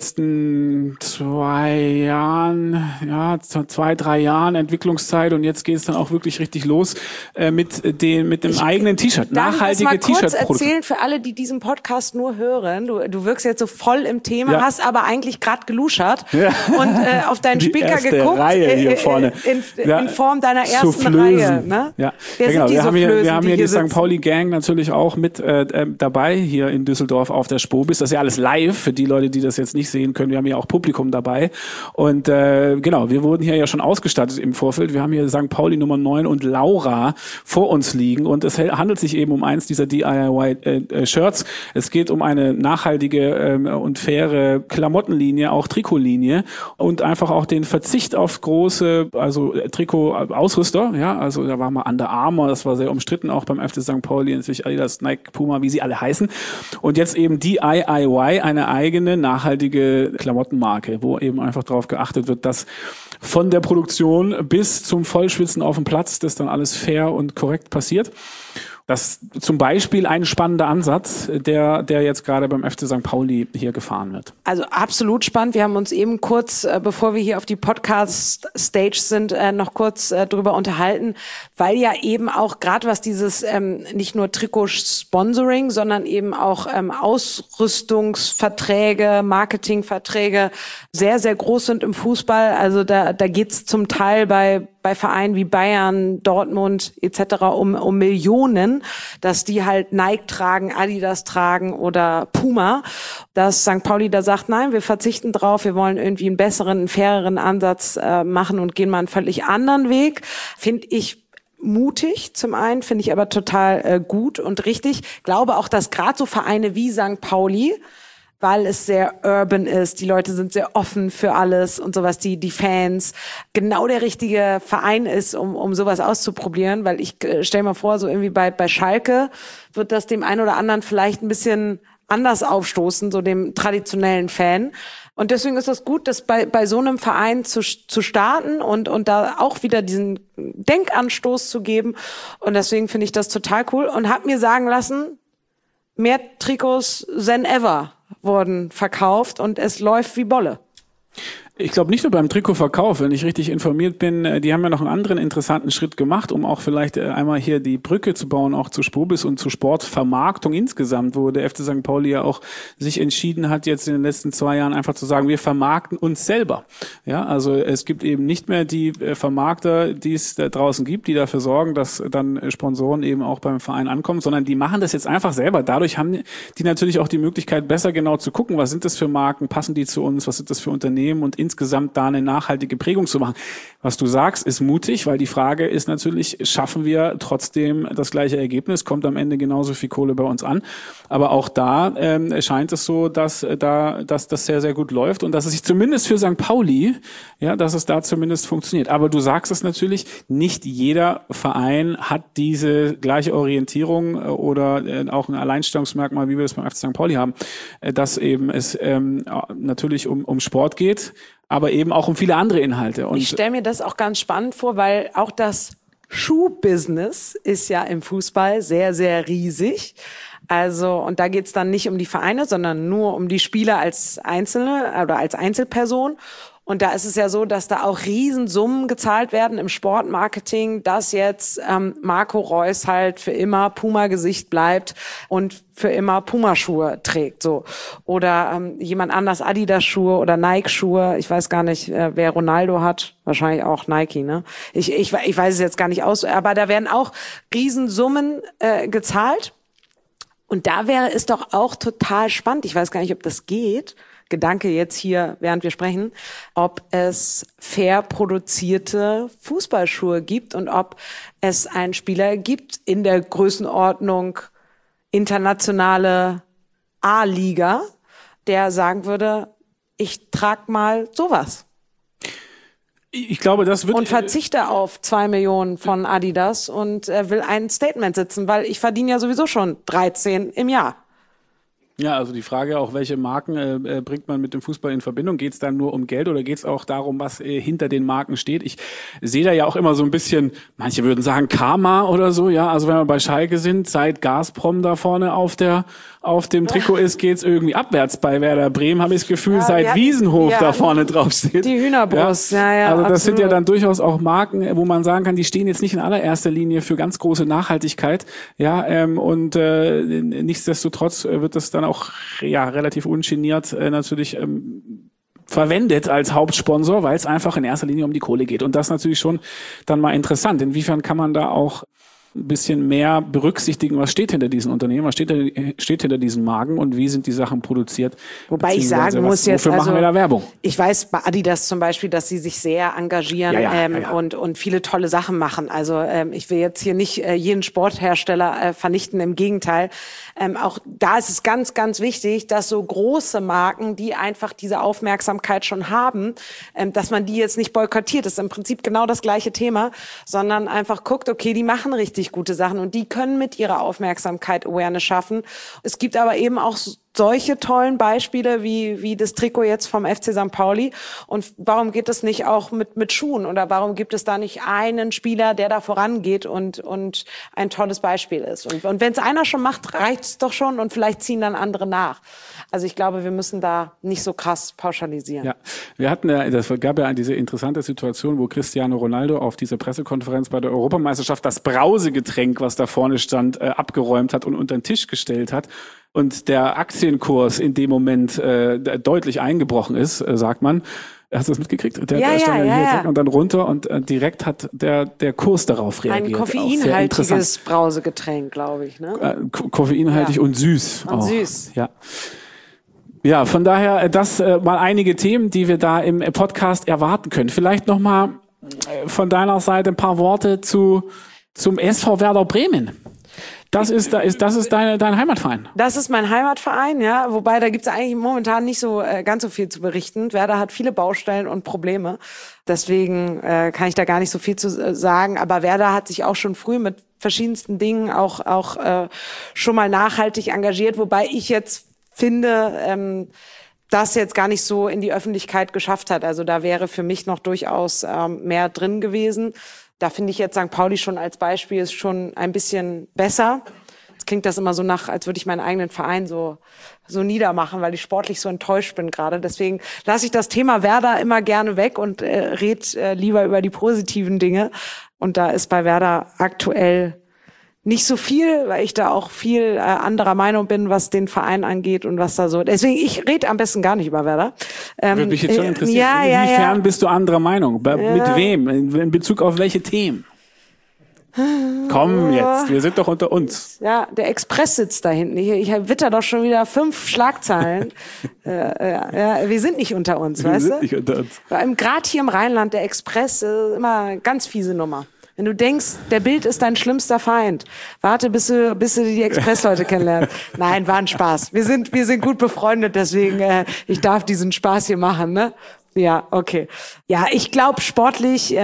letzten 2 Jahren, ja, 2, 3 Jahren Entwicklungszeit und jetzt geht es dann auch wirklich richtig los mit dem eigenen T-Shirt, nachhaltige T-Shirt-Produkte. Darf ich das mal kurz erzählen für alle, die diesen Podcast nur hören? Du wirkst jetzt so voll im Thema, ja. Hast aber eigentlich gerade geluschert und auf deinen Speaker geguckt. Reihe hier vorne. In Form deiner ersten Reihe. Ne? Ja. Wer sind genau. diese Wir haben hier die St. Pauli-Gang natürlich auch mit dabei, hier in Düsseldorf auf der Spobis. Das ist ja alles live, für die Leute, die das jetzt nicht sehen können. Wir haben ja auch Publikum dabei. Und genau, wir wurden hier ja schon ausgestattet im Vorfeld. Wir haben hier St. Pauli Nummer 9 und Laura vor uns liegen. Und es handelt sich eben um eins dieser DIY-Shirts. Es geht um eine nachhaltige und faire Klamottenlinie, auch Trikotlinie. Und einfach auch den Verzicht auf große, also Trikot-Ausrüster. Ja, also da war mal Under Armour, das war sehr umstritten, auch beim FC St. Pauli, natürlich Adidas, Nike, Puma, wie sie alle heißen. Und jetzt eben DIY, eine eigene nachhaltige Klamottenmarke, wo eben einfach darauf geachtet wird, dass von der Produktion bis zum Vollschwitzen auf dem Platz das dann alles fair und korrekt passiert. Das ist zum Beispiel ein spannender Ansatz, der jetzt gerade beim FC St. Pauli hier gefahren wird. Also absolut spannend. Wir haben uns eben kurz, bevor wir hier auf die Podcast-Stage sind, noch kurz drüber unterhalten, weil ja eben auch gerade was dieses nicht nur Trikot-Sponsoring, sondern eben auch Ausrüstungsverträge, Marketingverträge sehr, sehr groß sind im Fußball. Also da geht's zum Teil bei Vereinen wie Bayern, Dortmund etc. um Millionen, dass die halt Nike tragen, Adidas tragen oder Puma, dass St. Pauli da sagt, nein, wir verzichten drauf, wir wollen irgendwie einen besseren, einen faireren Ansatz machen und gehen mal einen völlig anderen Weg, finde ich mutig zum einen, finde ich aber total gut und richtig. Glaube auch, dass gerade so Vereine wie St. Pauli, weil es sehr urban ist, die Leute sind sehr offen für alles und sowas, die Fans, genau der richtige Verein ist, um sowas auszuprobieren, weil ich stell mal vor, so irgendwie bei Schalke wird das dem einen oder anderen vielleicht ein bisschen anders aufstoßen, so dem traditionellen Fan. Und deswegen ist das gut, das bei so einem Verein zu starten und da auch wieder diesen Denkanstoß zu geben. Und deswegen finde ich das total cool und habe mir sagen lassen, mehr Trikots than ever wurden verkauft und es läuft wie Bolle. Ich glaube nicht nur beim Trikotverkauf, wenn ich richtig informiert bin, die haben ja noch einen anderen interessanten Schritt gemacht, um auch vielleicht einmal hier die Brücke zu bauen, auch zu Spobis und zu Sportvermarktung insgesamt, wo der FC St. Pauli ja auch sich entschieden hat, jetzt in den letzten 2 Jahren einfach zu sagen, wir vermarkten uns selber. Ja, also es gibt eben nicht mehr die Vermarkter, die es da draußen gibt, die dafür sorgen, dass dann Sponsoren eben auch beim Verein ankommen, sondern die machen das jetzt einfach selber. Dadurch haben die natürlich auch die Möglichkeit, besser genau zu gucken, was sind das für Marken, passen die zu uns, was sind das für Unternehmen und insgesamt da eine nachhaltige Prägung zu machen. Was du sagst, ist mutig, weil die Frage ist natürlich, schaffen wir trotzdem das gleiche Ergebnis? Kommt am Ende genauso viel Kohle bei uns an? Aber auch da scheint es so, dass das sehr, sehr gut läuft und dass es sich zumindest für St. Pauli, ja, dass es da zumindest funktioniert. Aber du sagst es natürlich, nicht jeder Verein hat diese gleiche Orientierung oder auch ein Alleinstellungsmerkmal, wie wir das beim FC St. Pauli haben, dass eben es natürlich um Sport geht, aber eben auch um viele andere Inhalte. Und ich stelle mir das auch ganz spannend vor, weil auch das Schuhbusiness ist ja im Fußball sehr, sehr riesig. Also, und da geht's dann nicht um die Vereine, sondern nur um die Spieler als Einzelne oder als Einzelperson. Und da ist es ja so, dass da auch Riesensummen gezahlt werden im Sportmarketing, dass jetzt Marco Reus halt für immer Puma-Gesicht bleibt und für immer Puma-Schuhe trägt. So. Oder jemand anders Adidas-Schuhe oder Nike-Schuhe. Ich weiß gar nicht, wer Ronaldo hat. Wahrscheinlich auch Nike, ne? Ich weiß es jetzt gar nicht aus. Aber da werden auch Riesensummen gezahlt. Und da wäre es doch auch total spannend. Ich weiß gar nicht, ob das geht. Gedanke jetzt hier, während wir sprechen, ob es fair produzierte Fußballschuhe gibt und ob es einen Spieler gibt in der Größenordnung internationale A-Liga, der sagen würde, ich trage mal sowas. Ich glaube, das wird... Und verzichte auf 2 Millionen von Adidas und will ein Statement setzen, weil ich verdiene ja sowieso schon 13 im Jahr. Ja, also die Frage auch, welche Marken bringt man mit dem Fußball in Verbindung? Geht es dann nur um Geld oder geht es auch darum, was hinter den Marken steht? Ich sehe da ja auch immer so ein bisschen, manche würden sagen Karma oder so, ja. Also wenn wir bei Schalke sind, seit Gazprom da vorne auf dem Trikot ist, geht's irgendwie abwärts. Bei Werder Bremen habe ich das Gefühl, seit Wiesenhof da vorne drauf steht. Die Hühnerbrust, ja, Also das absolut. sind ja dann durchaus auch Marken, wo man sagen kann, die stehen jetzt nicht in allererster Linie für ganz große Nachhaltigkeit, ja, und nichtsdestotrotz wird das dann auch relativ ungeniert natürlich verwendet als Hauptsponsor, weil es einfach in erster Linie um die Kohle geht. Und das ist natürlich schon dann mal interessant. Inwiefern kann man da auch ein bisschen mehr berücksichtigen, was steht hinter diesen Unternehmen, was steht hinter diesen Marken und wie sind die Sachen produziert. Wobei ich sagen muss jetzt, wofür machen wir da Werbung? Ich weiß bei Adidas zum Beispiel, dass sie sich sehr engagieren und viele tolle Sachen machen. Also ich will jetzt hier nicht jeden Sporthersteller vernichten, im Gegenteil. Auch da ist es ganz, ganz wichtig, dass so große Marken, die einfach diese Aufmerksamkeit schon haben, dass man die jetzt nicht boykottiert. Das ist im Prinzip genau das gleiche Thema, sondern einfach guckt, okay, die machen richtig gute Sachen und die können mit ihrer Aufmerksamkeit Awareness schaffen. Es gibt aber eben auch solche tollen Beispiele wie das Trikot jetzt vom FC St. Pauli. Und warum geht es nicht auch mit Schuhen? Oder warum gibt es da nicht einen Spieler, der da vorangeht und ein tolles Beispiel ist? Und wenn es einer schon macht, reicht's doch schon und vielleicht ziehen dann andere nach. Also ich glaube, wir müssen da nicht so krass pauschalisieren. Ja, wir hatten das gab ja diese interessante Situation, wo Cristiano Ronaldo auf dieser Pressekonferenz bei der Europameisterschaft das Brausegetränk, was da vorne stand, abgeräumt hat und unter den Tisch gestellt hat. Und der Aktienkurs in dem Moment deutlich eingebrochen ist, sagt man. Hast du das mitgekriegt? Der stand hier und dann runter und direkt hat der Kurs darauf reagiert. Ein koffeinhaltiges Brausegetränk, glaube ich. Ne? Koffeinhaltig und süß. Und süß. Ja. Ja, von daher das mal einige Themen, die wir da im Podcast erwarten können. Vielleicht noch mal von deiner Seite ein paar Worte zum SV Werder Bremen. Das ist dein Heimatverein. Das ist mein Heimatverein, ja. Wobei, da gibt's eigentlich momentan nicht so ganz so viel zu berichten. Werder hat viele Baustellen und Probleme. Deswegen kann ich da gar nicht so viel zu sagen. Aber Werder hat sich auch schon früh mit verschiedensten Dingen auch schon mal nachhaltig engagiert. Wobei ich jetzt finde, das jetzt gar nicht so in die Öffentlichkeit geschafft hat. Also da wäre für mich noch durchaus mehr drin gewesen. Da finde ich jetzt St. Pauli schon als Beispiel ist schon ein bisschen besser. Jetzt klingt das immer so nach, als würde ich meinen eigenen Verein so niedermachen, weil ich sportlich so enttäuscht bin gerade. Deswegen lasse ich das Thema Werder immer gerne weg und red lieber über die positiven Dinge. Und da ist bei Werder aktuell nicht so viel, weil ich da auch viel anderer Meinung bin, was den Verein angeht und was da so. Deswegen, ich rede am besten gar nicht über Werder. Würde mich jetzt schon interessieren. Inwiefern bist du anderer Meinung? Mit wem? In Bezug auf welche Themen? Komm jetzt, wir sind doch unter uns. Ja, der Express sitzt da hinten. Ich witter doch schon wieder 5 Schlagzeilen. Wir sind nicht unter uns, weißt du? Wir sind nicht unter uns. Gerade hier im Rheinland, der Express ist immer eine ganz fiese Nummer. Wenn du denkst, der Bild ist dein schlimmster Feind, warte, bis du die Express-Leute kennenlernst. Nein, war ein Spaß. Wir sind gut befreundet, deswegen ich darf diesen Spaß hier machen, ne? Ja, okay. Ja, ich glaube, sportlich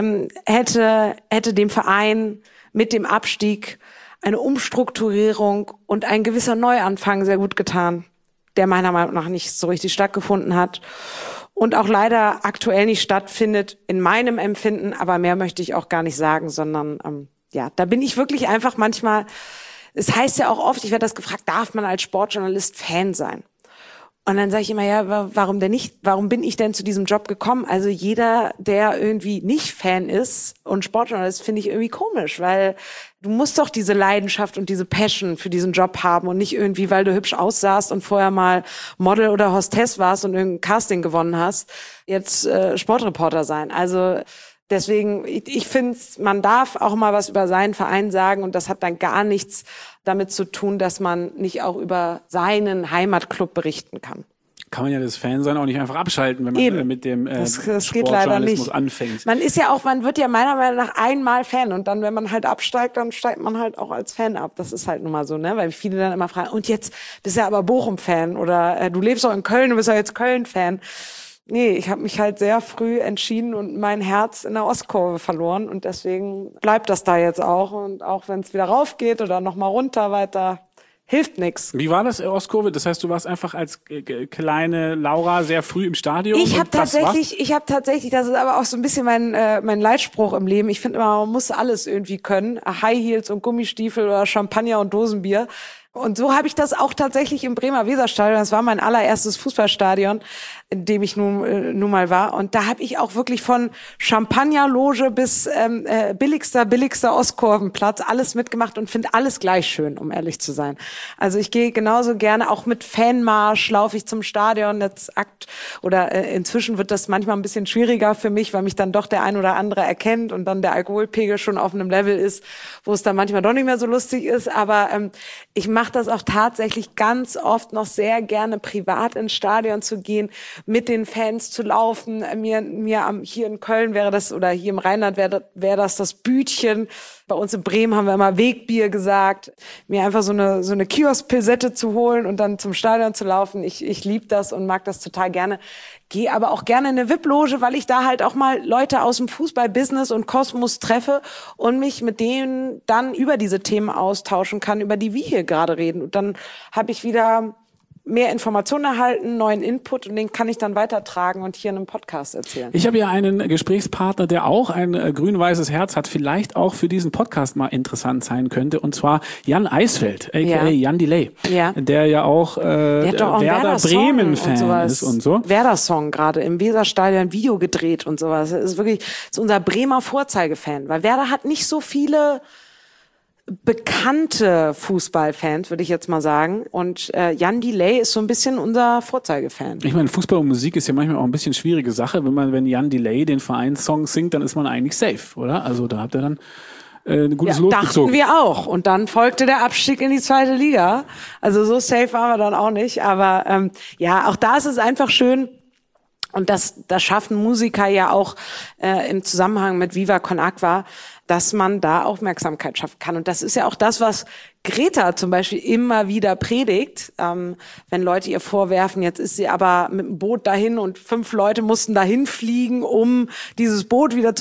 hätte dem Verein mit dem Abstieg eine Umstrukturierung und ein gewisser Neuanfang sehr gut getan, der meiner Meinung nach nicht so richtig stattgefunden hat. Und auch leider aktuell nicht stattfindet, in meinem Empfinden, aber mehr möchte ich auch gar nicht sagen, sondern da bin ich wirklich einfach manchmal, es heißt ja auch oft, ich werde das gefragt, darf man als Sportjournalist Fan sein? Und dann sage ich immer, ja, warum denn nicht? Warum bin ich denn zu diesem Job gekommen? Also jeder, der irgendwie nicht Fan ist und Sportjournalist, finde ich irgendwie komisch, weil du musst doch diese Leidenschaft und diese Passion für diesen Job haben und nicht irgendwie, weil du hübsch aussahst und vorher mal Model oder Hostess warst und irgendein Casting gewonnen hast, jetzt Sportreporter sein. Also deswegen, ich finde, man darf auch mal was über seinen Verein sagen und das hat dann gar nichts damit zu tun, dass man nicht auch über seinen Heimatclub berichten kann. Kann man ja das Fan-Sein auch nicht einfach abschalten, wenn man mit dem Sportjournalismus anfängt. Man wird ja meiner Meinung nach einmal Fan und dann, wenn man halt absteigt, dann steigt man halt auch als Fan ab. Das ist halt nun mal so, ne? Weil viele dann immer fragen, und jetzt bist du ja aber Bochum-Fan oder du lebst doch in Köln, du bist ja jetzt Köln-Fan. Nee, ich habe mich halt sehr früh entschieden und mein Herz in der Ostkurve verloren und deswegen bleibt das da jetzt auch und auch wenn es wieder rauf geht oder noch mal runter weiter, hilft nix. Wie war das Ostkurve? Das heißt, du warst einfach als kleine Laura sehr früh im Stadion? Ich habe tatsächlich, das ist aber auch so ein bisschen mein Leitspruch im Leben. Ich finde immer, man muss alles irgendwie können. High Heels und Gummistiefel oder Champagner und Dosenbier. Und so habe ich das auch tatsächlich im Bremer Weserstadion. Das war mein allererstes Fußballstadion, in dem ich nun mal war. Und da habe ich auch wirklich von Champagnerloge bis billigster Ostkurvenplatz alles mitgemacht und finde alles gleich schön, um ehrlich zu sein. Also ich gehe genauso gerne, auch mit Fanmarsch laufe ich zum Stadion. Inzwischen wird das manchmal ein bisschen schwieriger für mich, weil mich dann doch der ein oder andere erkennt und dann der Alkoholpegel schon auf einem Level ist, wo es dann manchmal doch nicht mehr so lustig ist. Aber ich mache das auch tatsächlich ganz oft noch sehr gerne, privat ins Stadion zu gehen, mit den Fans zu laufen. Hier in Köln wäre das, oder hier im Rheinland wäre das Bütchen. Bei uns in Bremen haben wir immer Wegbier gesagt. Mir einfach so eine Kiosk-Pilsette zu holen und dann zum Stadion zu laufen. Ich liebe das und mag das total gerne. Gehe aber auch gerne in eine VIP-Loge, weil ich da halt auch mal Leute aus dem Fußball-Business und Kosmos treffe und mich mit denen dann über diese Themen austauschen kann, über die wir hier gerade reden. Und dann habe ich wieder mehr Informationen erhalten, neuen Input und den kann ich dann weitertragen und hier in einem Podcast erzählen. Ich habe ja einen Gesprächspartner, der auch ein grün-weißes Herz hat, vielleicht auch für diesen Podcast mal interessant sein könnte, und zwar Jan Eisfeld, aka Jan Delay, der ja auch Werder Bremen-Fan ist und so. Werder-Song gerade im Weserstadion Video gedreht und sowas. Das ist unser Bremer Vorzeigefan, weil Werder hat nicht so viele bekannte Fußballfans, würde ich jetzt mal sagen. Und Jan Delay ist so ein bisschen unser Vorzeigefan. Ich meine, Fußball und Musik ist ja manchmal auch ein bisschen schwierige Sache. Wenn Jan Delay den Vereinssong singt, dann ist man eigentlich safe, oder? Also da habt ihr dann ein gutes Los gezogen. Dachten wir auch. Und dann folgte der Abstieg in die 2. Liga. Also so safe waren wir dann auch nicht. Aber auch da ist es einfach schön. Und das schaffen Musiker ja auch im Zusammenhang mit Viva Con Agua, dass man da Aufmerksamkeit schaffen kann. Und das ist ja auch das, was Greta zum Beispiel immer wieder predigt, wenn Leute ihr vorwerfen, jetzt ist sie aber mit dem Boot dahin und 5 Leute mussten dahin fliegen, um dieses Boot wieder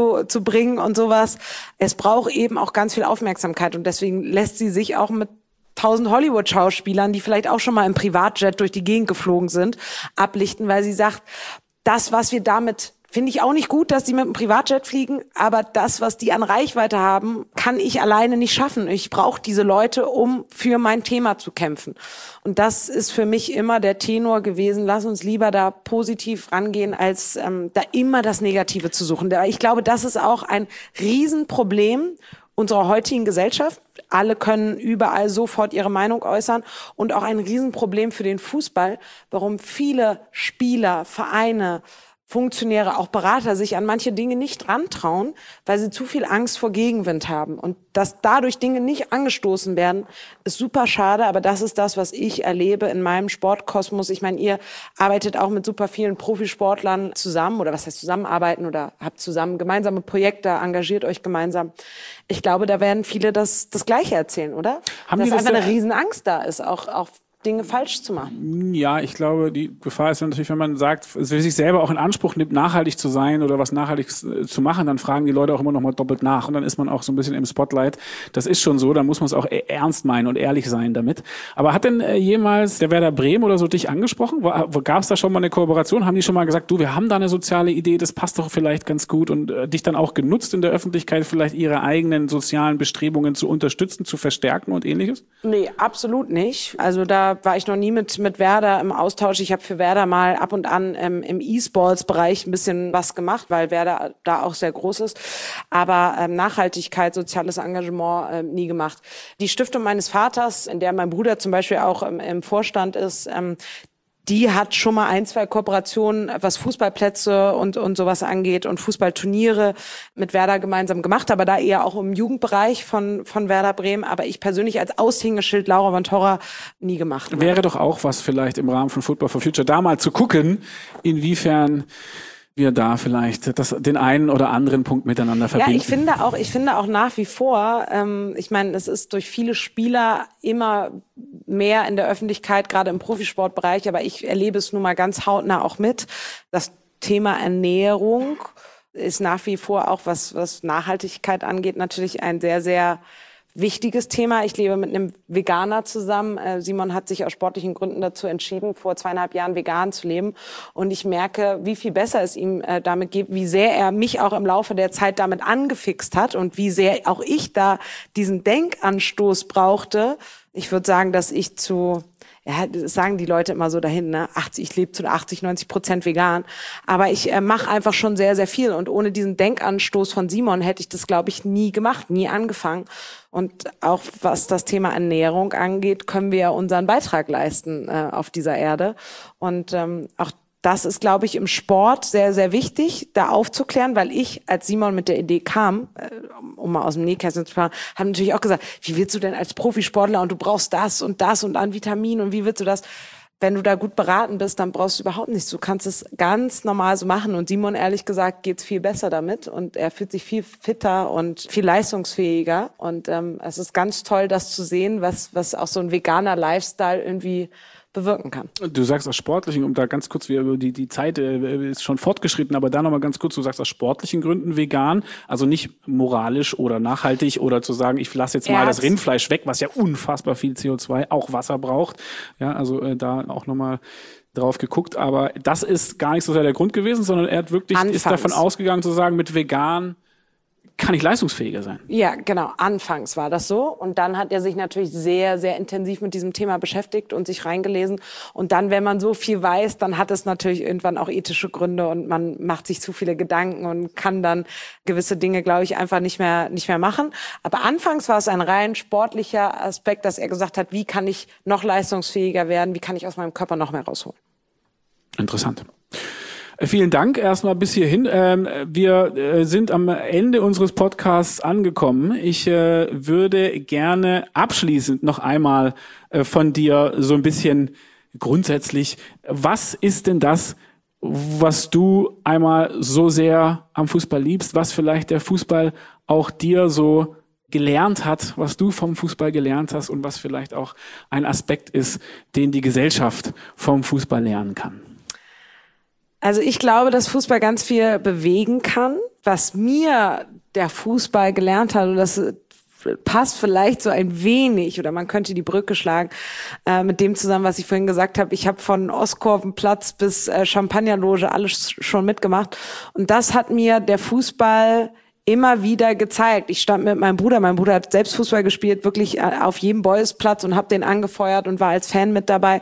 zurückzubringen und sowas. Es braucht eben auch ganz viel Aufmerksamkeit und deswegen lässt sie sich auch mit 1000 Hollywood-Schauspielern, die vielleicht auch schon mal im Privatjet durch die Gegend geflogen sind, ablichten, weil sie sagt, das, was wir damit, finde ich auch nicht gut, dass die mit dem Privatjet fliegen, aber das, was die an Reichweite haben, kann ich alleine nicht schaffen. Ich brauche diese Leute, um für mein Thema zu kämpfen. Und das ist für mich immer der Tenor gewesen. Lass uns lieber da positiv rangehen, als da immer das Negative zu suchen. Ich glaube, das ist auch ein Riesenproblem unserer heutigen Gesellschaft. Alle können überall sofort ihre Meinung äußern und auch ein Riesenproblem für den Fußball, warum viele Spieler, Vereine, Funktionäre, auch Berater sich an manche Dinge nicht rantrauen, weil sie zu viel Angst vor Gegenwind haben. Und dass dadurch Dinge nicht angestoßen werden, ist super schade. Aber das ist das, was ich erlebe in meinem Sportkosmos. Ich meine, ihr arbeitet auch mit super vielen Profisportlern zusammen oder was heißt zusammenarbeiten oder habt zusammen gemeinsame Projekte, engagiert euch gemeinsam. Ich glaube, da werden viele das Gleiche erzählen, oder? Dass einfach eine Riesenangst da ist, auch Dinge falsch zu machen. Ja, ich glaube, die Gefahr ist natürlich, wenn man sagt, es will sich selber auch in Anspruch nimmt, nachhaltig zu sein oder was Nachhaltiges zu machen, dann fragen die Leute auch immer noch mal doppelt nach und dann ist man auch so ein bisschen im Spotlight. Das ist schon so, dann muss man es auch ernst meinen und ehrlich sein damit. Aber hat denn jemals der Werder Bremen oder so dich angesprochen? Gab es da schon mal eine Kooperation? Haben die schon mal gesagt, du, wir haben da eine soziale Idee, das passt doch vielleicht ganz gut und dich dann auch genutzt in der Öffentlichkeit, vielleicht ihre eigenen sozialen Bestrebungen zu unterstützen, zu verstärken und ähnliches? Nee, absolut nicht. Also da war ich noch nie mit Werder im Austausch. Ich habe für Werder mal ab und an im E-Sports-Bereich ein bisschen was gemacht, weil Werder da auch sehr groß ist. Aber Nachhaltigkeit, soziales Engagement nie gemacht. Die Stiftung meines Vaters, in der mein Bruder zum Beispiel auch im Vorstand ist, die hat schon mal 1, 2 Kooperationen, was Fußballplätze und sowas angeht und Fußballturniere mit Werder gemeinsam gemacht, aber da eher auch im Jugendbereich von Werder Bremen. Aber ich persönlich als Aushängeschild Laura von Torra nie gemacht. Wäre doch auch was vielleicht im Rahmen von Football for Future, da mal zu gucken, inwiefern wir da vielleicht den einen oder anderen Punkt miteinander verbinden. Ja, ich finde auch nach wie vor, ich meine, es ist durch viele Spieler immer mehr in der Öffentlichkeit, gerade im Profisportbereich, aber ich erlebe es nun mal ganz hautnah auch mit. Das Thema Ernährung ist nach wie vor auch, was Nachhaltigkeit angeht, natürlich ein sehr, sehr wichtiges Thema. Ich lebe mit einem Veganer zusammen. Simon hat sich aus sportlichen Gründen dazu entschieden, vor 2,5 Jahren vegan zu leben. Und ich merke, wie viel besser es ihm damit geht, wie sehr er mich auch im Laufe der Zeit damit angefixt hat und wie sehr auch ich da diesen Denkanstoß brauchte. Ich würde sagen, dass ich das sagen die Leute immer so dahin, ne? Ich lebe zu 80-90% vegan. Aber ich mache einfach schon sehr, sehr viel. Und ohne diesen Denkanstoß von Simon hätte ich das, glaube ich, nie gemacht, nie angefangen. Und auch was das Thema Ernährung angeht, können wir ja unseren Beitrag leisten auf dieser Erde. Und auch das ist, glaube ich, im Sport sehr, sehr wichtig, da aufzuklären, weil ich, als Simon mit der Idee kam, um mal aus dem Nähkästchen zu fahren, habe natürlich auch gesagt, wie willst du denn als Profisportler und du brauchst das und an Vitaminen und wie willst du das? Wenn du da gut beraten bist, dann brauchst du überhaupt nichts. Du kannst es ganz normal so machen. Und Simon, ehrlich gesagt, geht's viel besser damit. Und er fühlt sich viel fitter und viel leistungsfähiger. Und es ist ganz toll, das zu sehen, was auch so ein veganer Lifestyle irgendwie bewirken kann. Du sagst aus sportlichen, um da ganz kurz, die Zeit ist schon fortgeschritten, aber da nochmal ganz kurz, du sagst aus sportlichen Gründen vegan, also nicht moralisch oder nachhaltig oder zu sagen, ich lasse jetzt mal das Rindfleisch weg, was ja unfassbar viel CO2, auch Wasser braucht. Ja, also da auch nochmal drauf geguckt, aber das ist gar nicht so sehr der Grund gewesen, sondern er hat wirklich, ist davon ausgegangen zu sagen, mit vegan kann ich leistungsfähiger sein. Ja, genau. Anfangs war das so. Und dann hat er sich natürlich sehr, sehr intensiv mit diesem Thema beschäftigt und sich reingelesen. Und dann, wenn man so viel weiß, dann hat es natürlich irgendwann auch ethische Gründe und man macht sich zu viele Gedanken und kann dann gewisse Dinge, glaube ich, einfach nicht mehr machen. Aber anfangs war es ein rein sportlicher Aspekt, dass er gesagt hat, wie kann ich noch leistungsfähiger werden? Wie kann ich aus meinem Körper noch mehr rausholen? Interessant. Vielen Dank erstmal bis hierhin. Wir sind am Ende unseres Podcasts angekommen. Ich würde gerne abschließend noch einmal von dir so ein bisschen grundsätzlich, was ist denn das, was du einmal so sehr am Fußball liebst, was vielleicht der Fußball auch dir so gelernt hat, was du vom Fußball gelernt hast und was vielleicht auch ein Aspekt ist, den die Gesellschaft vom Fußball lernen kann? Also ich glaube, dass Fußball ganz viel bewegen kann. Was mir der Fußball gelernt hat, und das passt vielleicht so ein wenig, oder man könnte die Brücke schlagen, mit dem zusammen, was ich vorhin gesagt habe. Ich habe von Ostkurvenplatz bis Champagnerloge alles schon mitgemacht. Und das hat mir der Fußball immer wieder gezeigt. Ich stand mit meinem Bruder hat selbst Fußball gespielt, wirklich auf jedem Bolzplatz und habe den angefeuert und war als Fan mit dabei.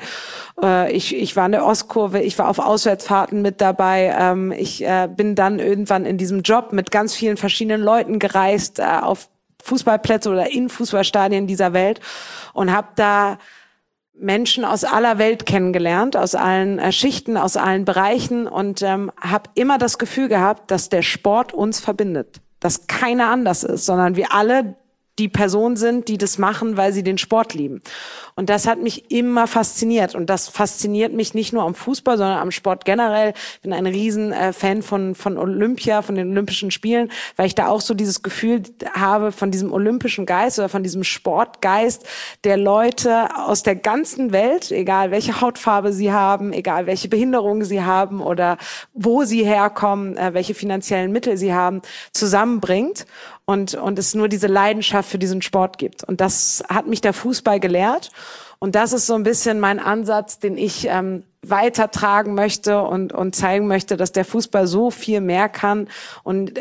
Ich war in der Ostkurve, ich war auf Auswärtsfahrten mit dabei. Ich bin dann irgendwann in diesem Job mit ganz vielen verschiedenen Leuten gereist, auf Fußballplätze oder in Fußballstadien dieser Welt und habe da Menschen aus aller Welt kennengelernt, aus allen Schichten, aus allen Bereichen und habe immer das Gefühl gehabt, dass der Sport uns verbindet. Dass keiner anders ist, sondern wir alle die Personen sind, die das machen, weil sie den Sport lieben. Und das hat mich immer fasziniert. Und das fasziniert mich nicht nur am Fußball, sondern am Sport generell. Ich bin ein riesen Fan von Olympia, von den Olympischen Spielen, weil ich da auch so dieses Gefühl habe von diesem olympischen Geist oder von diesem Sportgeist der Leute aus der ganzen Welt, egal welche Hautfarbe sie haben, egal welche Behinderung sie haben oder wo sie herkommen, welche finanziellen Mittel sie haben, zusammenbringt. Und es nur diese Leidenschaft für diesen Sport gibt. Und das hat mich der Fußball gelehrt. Und das ist so ein bisschen mein Ansatz, den ich weitertragen möchte und zeigen möchte, dass der Fußball so viel mehr kann. Und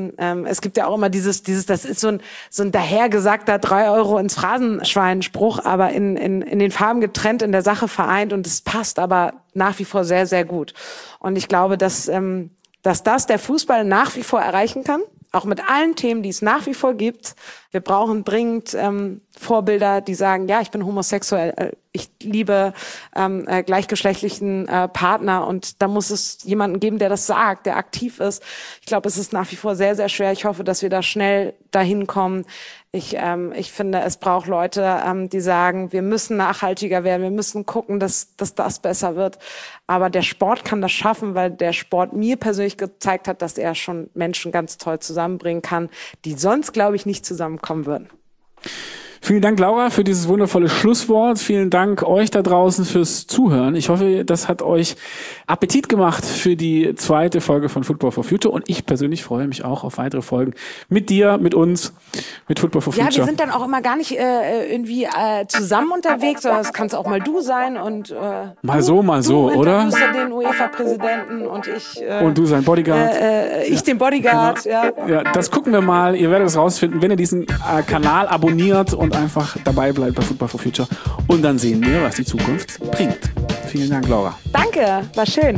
es gibt ja auch immer dieses, das ist so ein dahergesagter 3 Euro ins Phrasenschwein-Spruch, aber in den Farben getrennt, in der Sache vereint. Und es passt aber nach wie vor sehr, sehr gut. Und ich glaube, dass das der Fußball nach wie vor erreichen kann. Auch mit allen Themen, die es nach wie vor gibt. Wir brauchen dringend Vorbilder, die sagen, ja, ich bin homosexuell, ich liebe gleichgeschlechtlichen Partner und da muss es jemanden geben, der das sagt, der aktiv ist. Ich glaube, es ist nach wie vor sehr, sehr schwer. Ich hoffe, dass wir da schnell dahin kommen. Ich finde, es braucht Leute, die sagen, wir müssen nachhaltiger werden, wir müssen gucken, dass das besser wird. Aber der Sport kann das schaffen, weil der Sport mir persönlich gezeigt hat, dass er schon Menschen ganz toll zusammenbringen kann, die sonst, glaube ich, nicht zusammenkommen würden. Vielen Dank, Laura, für dieses wundervolle Schlusswort. Vielen Dank euch da draußen fürs Zuhören. Ich hoffe, das hat euch Appetit gemacht für die 2. Folge von Football for Future. Und ich persönlich freue mich auch auf weitere Folgen mit dir, mit uns, mit Football for Future. Ja, wir sind dann auch immer gar nicht irgendwie zusammen unterwegs, sondern es kann auch mal du sein und mal so, oder? Du den UEFA-Präsidenten und ich und du sein Bodyguard. Ich den Bodyguard, genau. Ja, das gucken wir mal. Ihr werdet es rausfinden, wenn ihr diesen Kanal abonniert und einfach dabei bleibt bei Football for Future. Und dann sehen wir, was die Zukunft bringt. Vielen Dank, Laura. Danke, war schön.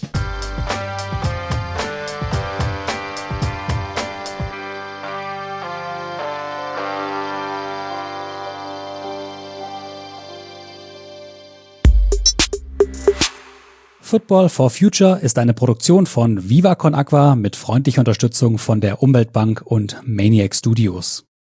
Football for Future ist eine Produktion von Viva Con Agua mit freundlicher Unterstützung von der Umweltbank und Maniac Studios.